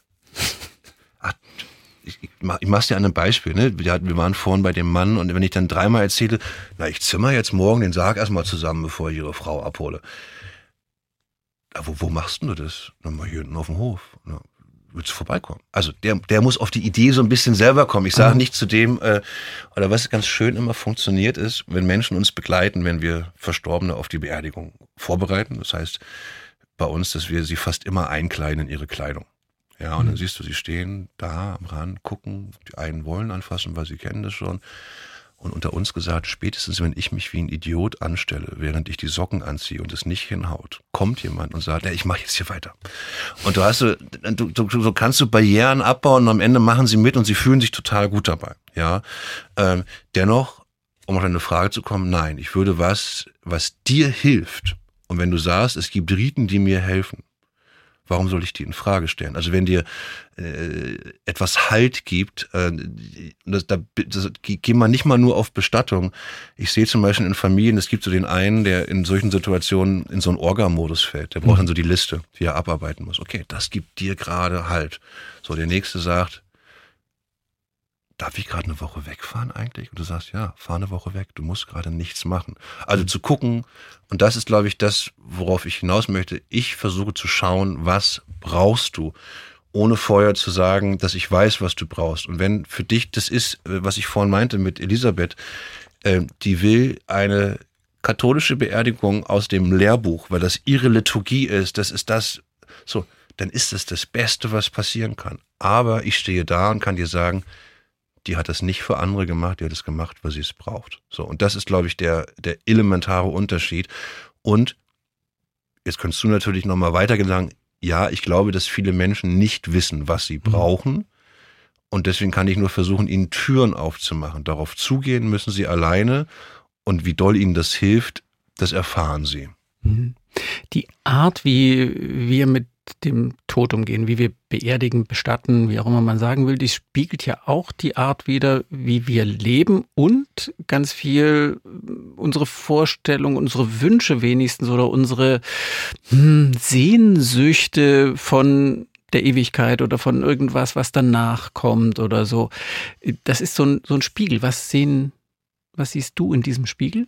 ach, ich, ich, mach, ich mach's dir an einem Beispiel, ne? Wir, wir waren vorhin bei dem Mann und wenn ich dann dreimal erzähle, na, ich zimmer jetzt morgen den Sarg erstmal zusammen, bevor ich ihre Frau abhole. Aber wo, wo machst du das? Na, mal hier hinten auf dem Hof. Na, willst du vorbeikommen? Also der, der muss auf die Idee so ein bisschen selber kommen. Ich sage mhm. nicht zu dem, äh, oder was ganz schön immer funktioniert ist, wenn Menschen uns begleiten, wenn wir Verstorbene auf die Beerdigung vorbereiten. Das heißt bei uns, dass wir sie fast immer einkleiden in ihre Kleidung. Ja, und mhm. dann siehst du, sie stehen da am Rand, gucken, die einen wollen anfassen, weil sie kennen das schon. Und unter uns gesagt, spätestens wenn ich mich wie ein Idiot anstelle, während ich die Socken anziehe und es nicht hinhaut, kommt jemand und sagt, ja, ich mache jetzt hier weiter. Und du hast so, du, du, so kannst du Barrieren abbauen und am Ende machen sie mit und sie fühlen sich total gut dabei. Ja, ähm, dennoch, um auf deine Frage zu kommen, nein, ich würde was, was dir hilft. Und wenn du sagst, es gibt Riten, die mir helfen, warum soll ich die in Frage stellen? Also wenn dir äh, etwas Halt gibt, äh, das, da das, gehen wir nicht mal nur auf Bestattung. Ich sehe zum Beispiel in Familien, es gibt so den einen, der in solchen Situationen in so einen Orga-Modus fällt. Der braucht dann so die Liste, die er abarbeiten muss. Okay, das gibt dir gerade Halt. So, der Nächste sagt, darf ich gerade eine Woche wegfahren eigentlich? Und du sagst, ja, fahr eine Woche weg, du musst gerade nichts machen. Also mhm. zu gucken, und das ist, glaube ich, das, worauf ich hinaus möchte. Ich versuche zu schauen, was brauchst du, ohne vorher zu sagen, dass ich weiß, was du brauchst. Und wenn für dich das ist, was ich vorhin meinte mit Elisabeth, äh, die will eine katholische Beerdigung aus dem Lehrbuch, weil das ihre Liturgie ist, das ist das, so, dann ist es das Beste, was passieren kann. Aber ich stehe da und kann dir sagen, die hat das nicht für andere gemacht, die hat es gemacht, weil sie es braucht. So, und das ist, glaube ich, der, der elementare Unterschied. Und jetzt könntest du natürlich nochmal weitergehen und sagen, ja, ich glaube, dass viele Menschen nicht wissen, was sie brauchen. Mhm. Und deswegen kann ich nur versuchen, ihnen Türen aufzumachen. Darauf zugehen müssen sie alleine. Und wie doll ihnen das hilft, das erfahren sie. Die Art, wie wir mit dem Tod umgehen, wie wir beerdigen, bestatten, wie auch immer man sagen will, die spiegelt ja auch die Art wider, wie wir leben und ganz viel unsere Vorstellung, unsere Wünsche wenigstens oder unsere hm, Sehnsüchte von der Ewigkeit oder von irgendwas, was danach kommt oder so. Das ist so ein, so ein Spiegel. Was sehen, was siehst du in diesem Spiegel?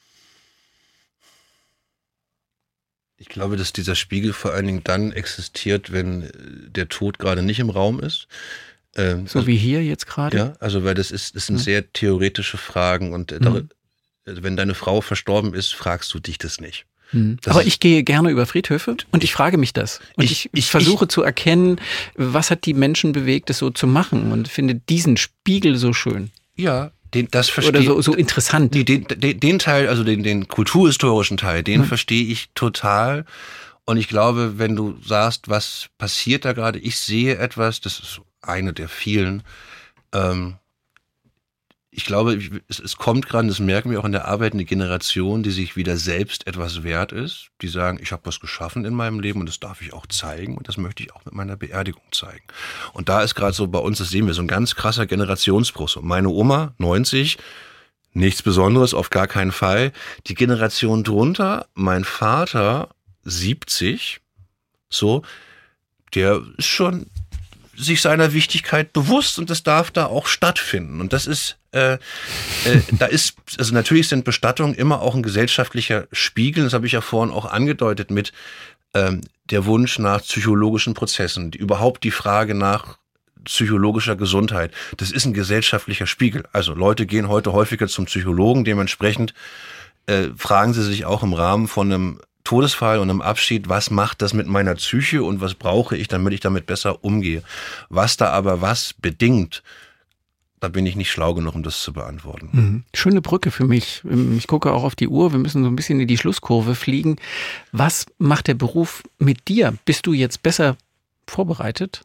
Ich glaube, dass dieser Spiegel vor allen Dingen dann existiert, wenn der Tod gerade nicht im Raum ist. Ähm, so also, wie hier jetzt gerade? Ja, also weil das ist, das sind ja. sehr theoretische Fragen und mhm. da, also wenn deine Frau verstorben ist, fragst du dich das nicht. Mhm. Aber ich gehe gerne über Friedhöfe und ich frage mich das. Und ich, ich, ich versuche ich, zu erkennen, was hat die Menschen bewegt, das so zu machen und finde diesen Spiegel so schön. Ja, Den, das verstehe, Oder so, so interessant. Den, den, den Teil, also den, den kulturhistorischen Teil, den mhm. verstehe ich total. Und ich glaube, wenn du sagst, was passiert da gerade, ich sehe etwas, das ist eine der vielen. Ähm, ich glaube, es, es kommt gerade, das merken wir auch in der Arbeit, eine Generation, die sich wieder selbst etwas wert ist. Die sagen, ich habe was geschaffen in meinem Leben und das darf ich auch zeigen und das möchte ich auch mit meiner Beerdigung zeigen. Und da ist gerade so bei uns, das sehen wir, so ein ganz krasser Generationsbruch. So meine Oma, neunzig, nichts Besonderes, auf gar keinen Fall. Die Generation drunter, mein Vater, siebzig, so, der ist schon sich seiner Wichtigkeit bewusst und das darf da auch stattfinden. Und das ist, äh, äh, da ist, also natürlich sind Bestattungen immer auch ein gesellschaftlicher Spiegel, das habe ich ja vorhin auch angedeutet mit ähm, der Wunsch nach psychologischen Prozessen, die, überhaupt die Frage nach psychologischer Gesundheit, das ist ein gesellschaftlicher Spiegel. Also Leute gehen heute häufiger zum Psychologen, dementsprechend äh, fragen sie sich auch im Rahmen von einem Todesfall und einem Abschied, was macht das mit meiner Psyche und was brauche ich, damit ich damit besser umgehe. Was da aber was bedingt, da bin ich nicht schlau genug, um das zu beantworten. Mhm. Schöne Brücke für mich. Ich gucke auch auf die Uhr, wir müssen so ein bisschen in die Schlusskurve fliegen. Was macht der Beruf mit dir? Bist du jetzt besser vorbereitet?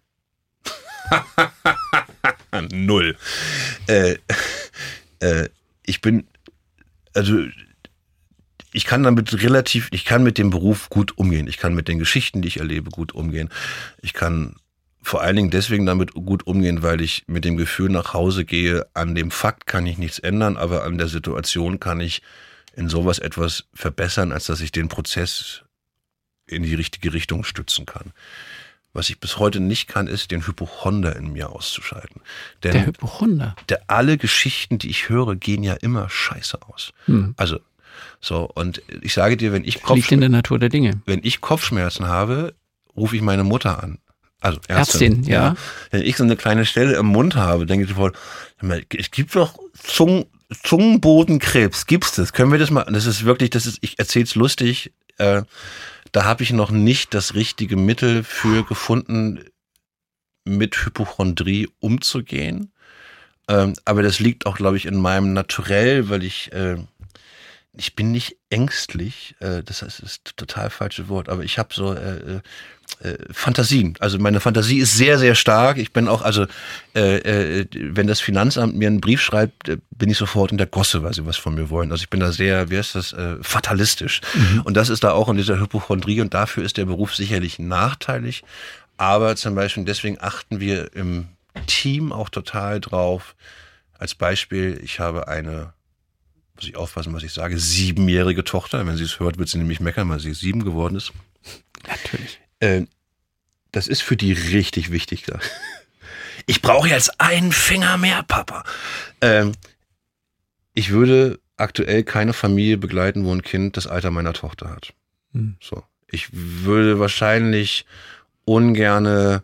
Null. Äh, äh, ich bin, also ich kann damit relativ, ich kann mit dem Beruf gut umgehen. Ich kann mit den Geschichten, die ich erlebe, gut umgehen. Ich kann vor allen Dingen deswegen damit gut umgehen, weil ich mit dem Gefühl nach Hause gehe, an dem Fakt kann ich nichts ändern, aber an der Situation kann ich in sowas etwas verbessern, als dass ich den Prozess in die richtige Richtung stützen kann. Was ich bis heute nicht kann, ist, den Hypochonder in mir auszuschalten. Denn der Hypochonder? Der, alle Geschichten, die ich höre, gehen ja immer scheiße aus. Hm. Also, so, und ich sage dir, wenn ich, Kopfschmerzen, liegt in der Natur der Dinge. Wenn ich Kopfschmerzen habe, rufe ich meine Mutter an. also Ärztin, Ärztin ja. ja. Wenn ich so eine kleine Stelle im Mund habe, denke ich sofort, es gibt doch Zungen, Zungenbodenkrebs, gibt's das? Können wir das mal? Das ist wirklich, das ist, ich erzähl's lustig, äh, da habe ich noch nicht das richtige Mittel für gefunden, mit Hypochondrie umzugehen. Ähm, aber das liegt auch, glaube ich, in meinem Naturell, weil ich, äh, ich bin nicht ängstlich, äh, das ist das total falsche Wort, aber ich habe so äh, äh, Fantasien. Also meine Fantasie ist sehr, sehr stark. Ich bin auch, also äh, äh, wenn das Finanzamt mir einen Brief schreibt, äh, bin ich sofort in der Gosse, weil sie was von mir wollen. Also ich bin da sehr, wie heißt das, äh, fatalistisch. Mhm. Und das ist da auch in dieser Hypochondrie und dafür ist der Beruf sicherlich nachteilig. Aber zum Beispiel deswegen achten wir im Team auch total drauf. Als Beispiel, ich habe eine, muss ich aufpassen, was ich sage, siebenjährige Tochter. Wenn sie es hört, wird sie nämlich meckern, weil sie sieben geworden ist. Natürlich. Äh, das ist für die richtig wichtig. Ich brauche jetzt einen Finger mehr, Papa. Äh, ich würde aktuell keine Familie begleiten, wo ein Kind das Alter meiner Tochter hat. Hm. So. Ich würde wahrscheinlich ungerne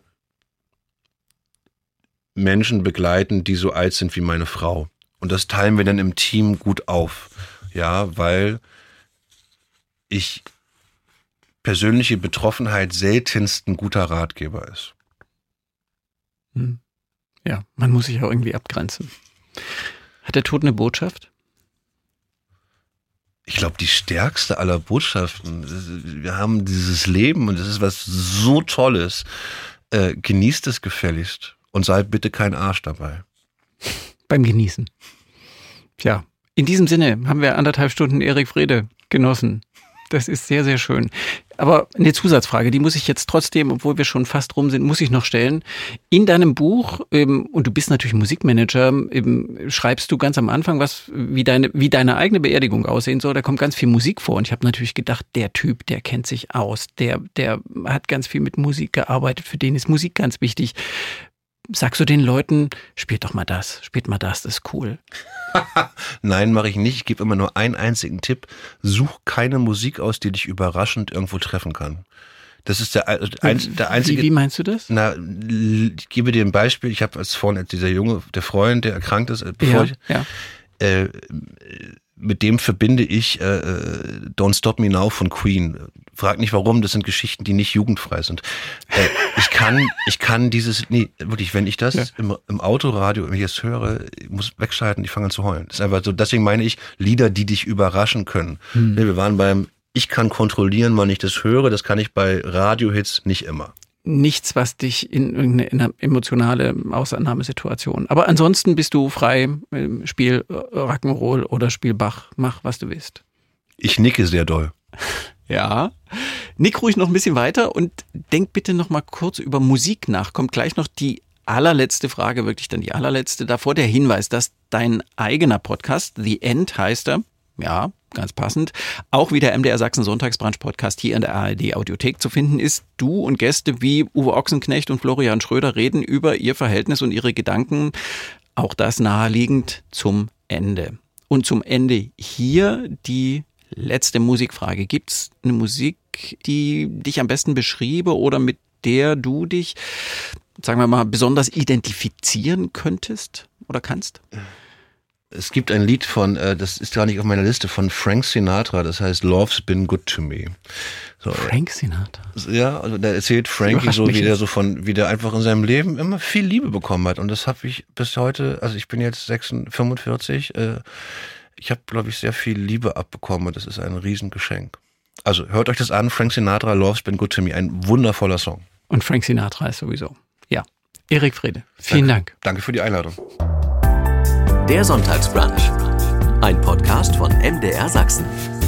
Menschen begleiten, die so alt sind wie meine Frau. Und das teilen wir dann im Team gut auf. Ja, weil ich persönliche Betroffenheit seltenst ein guter Ratgeber ist. Ja, man muss sich auch irgendwie abgrenzen. Hat der Tod eine Botschaft? Ich glaube, die stärkste aller Botschaften. Wir haben dieses Leben und das ist was so Tolles. Äh, genießt es gefälligst und seid bitte kein Arsch dabei. Beim Genießen. Tja, in diesem Sinne haben wir anderthalb Stunden Erik Frede genossen. Das ist sehr, sehr schön. Aber eine Zusatzfrage, die muss ich jetzt trotzdem, obwohl wir schon fast rum sind, muss ich noch stellen. In deinem Buch, ähm, und du bist natürlich Musikmanager, ähm, schreibst du ganz am Anfang, was wie deine, wie deine eigene Beerdigung aussehen soll. Da kommt ganz viel Musik vor. Und ich habe natürlich gedacht, der Typ, der kennt sich aus. Der, der hat ganz viel mit Musik gearbeitet. Für den ist Musik ganz wichtig. Sagst du den Leuten, spielt doch mal das, spielt mal das, das ist cool. Nein, mache ich nicht. Ich gebe immer nur einen einzigen Tipp. Such keine Musik aus, die dich überraschend irgendwo treffen kann. Das ist der, ein, der einzige... Wie, wie meinst du das? Na, ich gebe dir ein Beispiel. Ich habe als vorhin dieser Junge, der Freund, der erkrankt ist, bevor ja, ich... Ja. Äh, mit dem verbinde ich äh, Don't Stop Me Now von Queen. Frag nicht warum, das sind Geschichten, die nicht jugendfrei sind. Äh, ich kann ich kann dieses, nee, wirklich, wenn ich das ja. im, im Autoradio, wenn ich das höre, ich muss wegschalten, ich fange an zu heulen. Das ist einfach so, deswegen meine ich, Lieder, die dich überraschen können. Hm. Wir waren beim, ich kann kontrollieren, wann ich das höre, das kann ich bei Radiohits nicht immer. Nichts, was dich in irgendeine in eine emotionale Ausnahmesituation. Aber ansonsten bist du frei, spiel Rock'n'Roll oder spiel Bach, mach, was du willst. Ich nicke sehr doll. Ja. Nick ruhig noch ein bisschen weiter und denk bitte noch mal kurz über Musik nach. Kommt gleich noch die allerletzte Frage, wirklich dann die allerletzte. Davor der Hinweis, dass dein eigener Podcast, The End heißt er, ja, ganz passend, auch wie der M D R Sachsen Sonntagsbrunch-Podcast hier in der A R D Audiothek zu finden ist. Du und Gäste wie Uwe Ochsenknecht und Florian Schröder reden über ihr Verhältnis und ihre Gedanken, auch das naheliegend zum Ende. Und zum Ende hier die letzte Musikfrage. Gibt's eine Musik, die dich am besten beschriebe oder mit der du dich, sagen wir mal, besonders identifizieren könntest oder kannst? Es gibt ein Lied von, äh, das ist gar nicht auf meiner Liste, von Frank Sinatra, das heißt Love's Been Good to Me. So, Frank Sinatra? Ja, also da erzählt Frankie so, wie der so von, wie der einfach in seinem Leben immer viel Liebe bekommen hat. Und das habe ich bis heute, also ich bin jetzt fünfundvierzig, äh, ich habe, glaube ich, sehr viel Liebe abbekommen und das ist ein Riesengeschenk. Also hört euch das an, Frank Sinatra, Love's Been Good to Me, ein wundervoller Song. Und Frank Sinatra ist sowieso, ja. Erik Frede, vielen Danke. Dank. Danke für die Einladung. Der Sonntagsbrunch, ein Podcast von M D R Sachsen.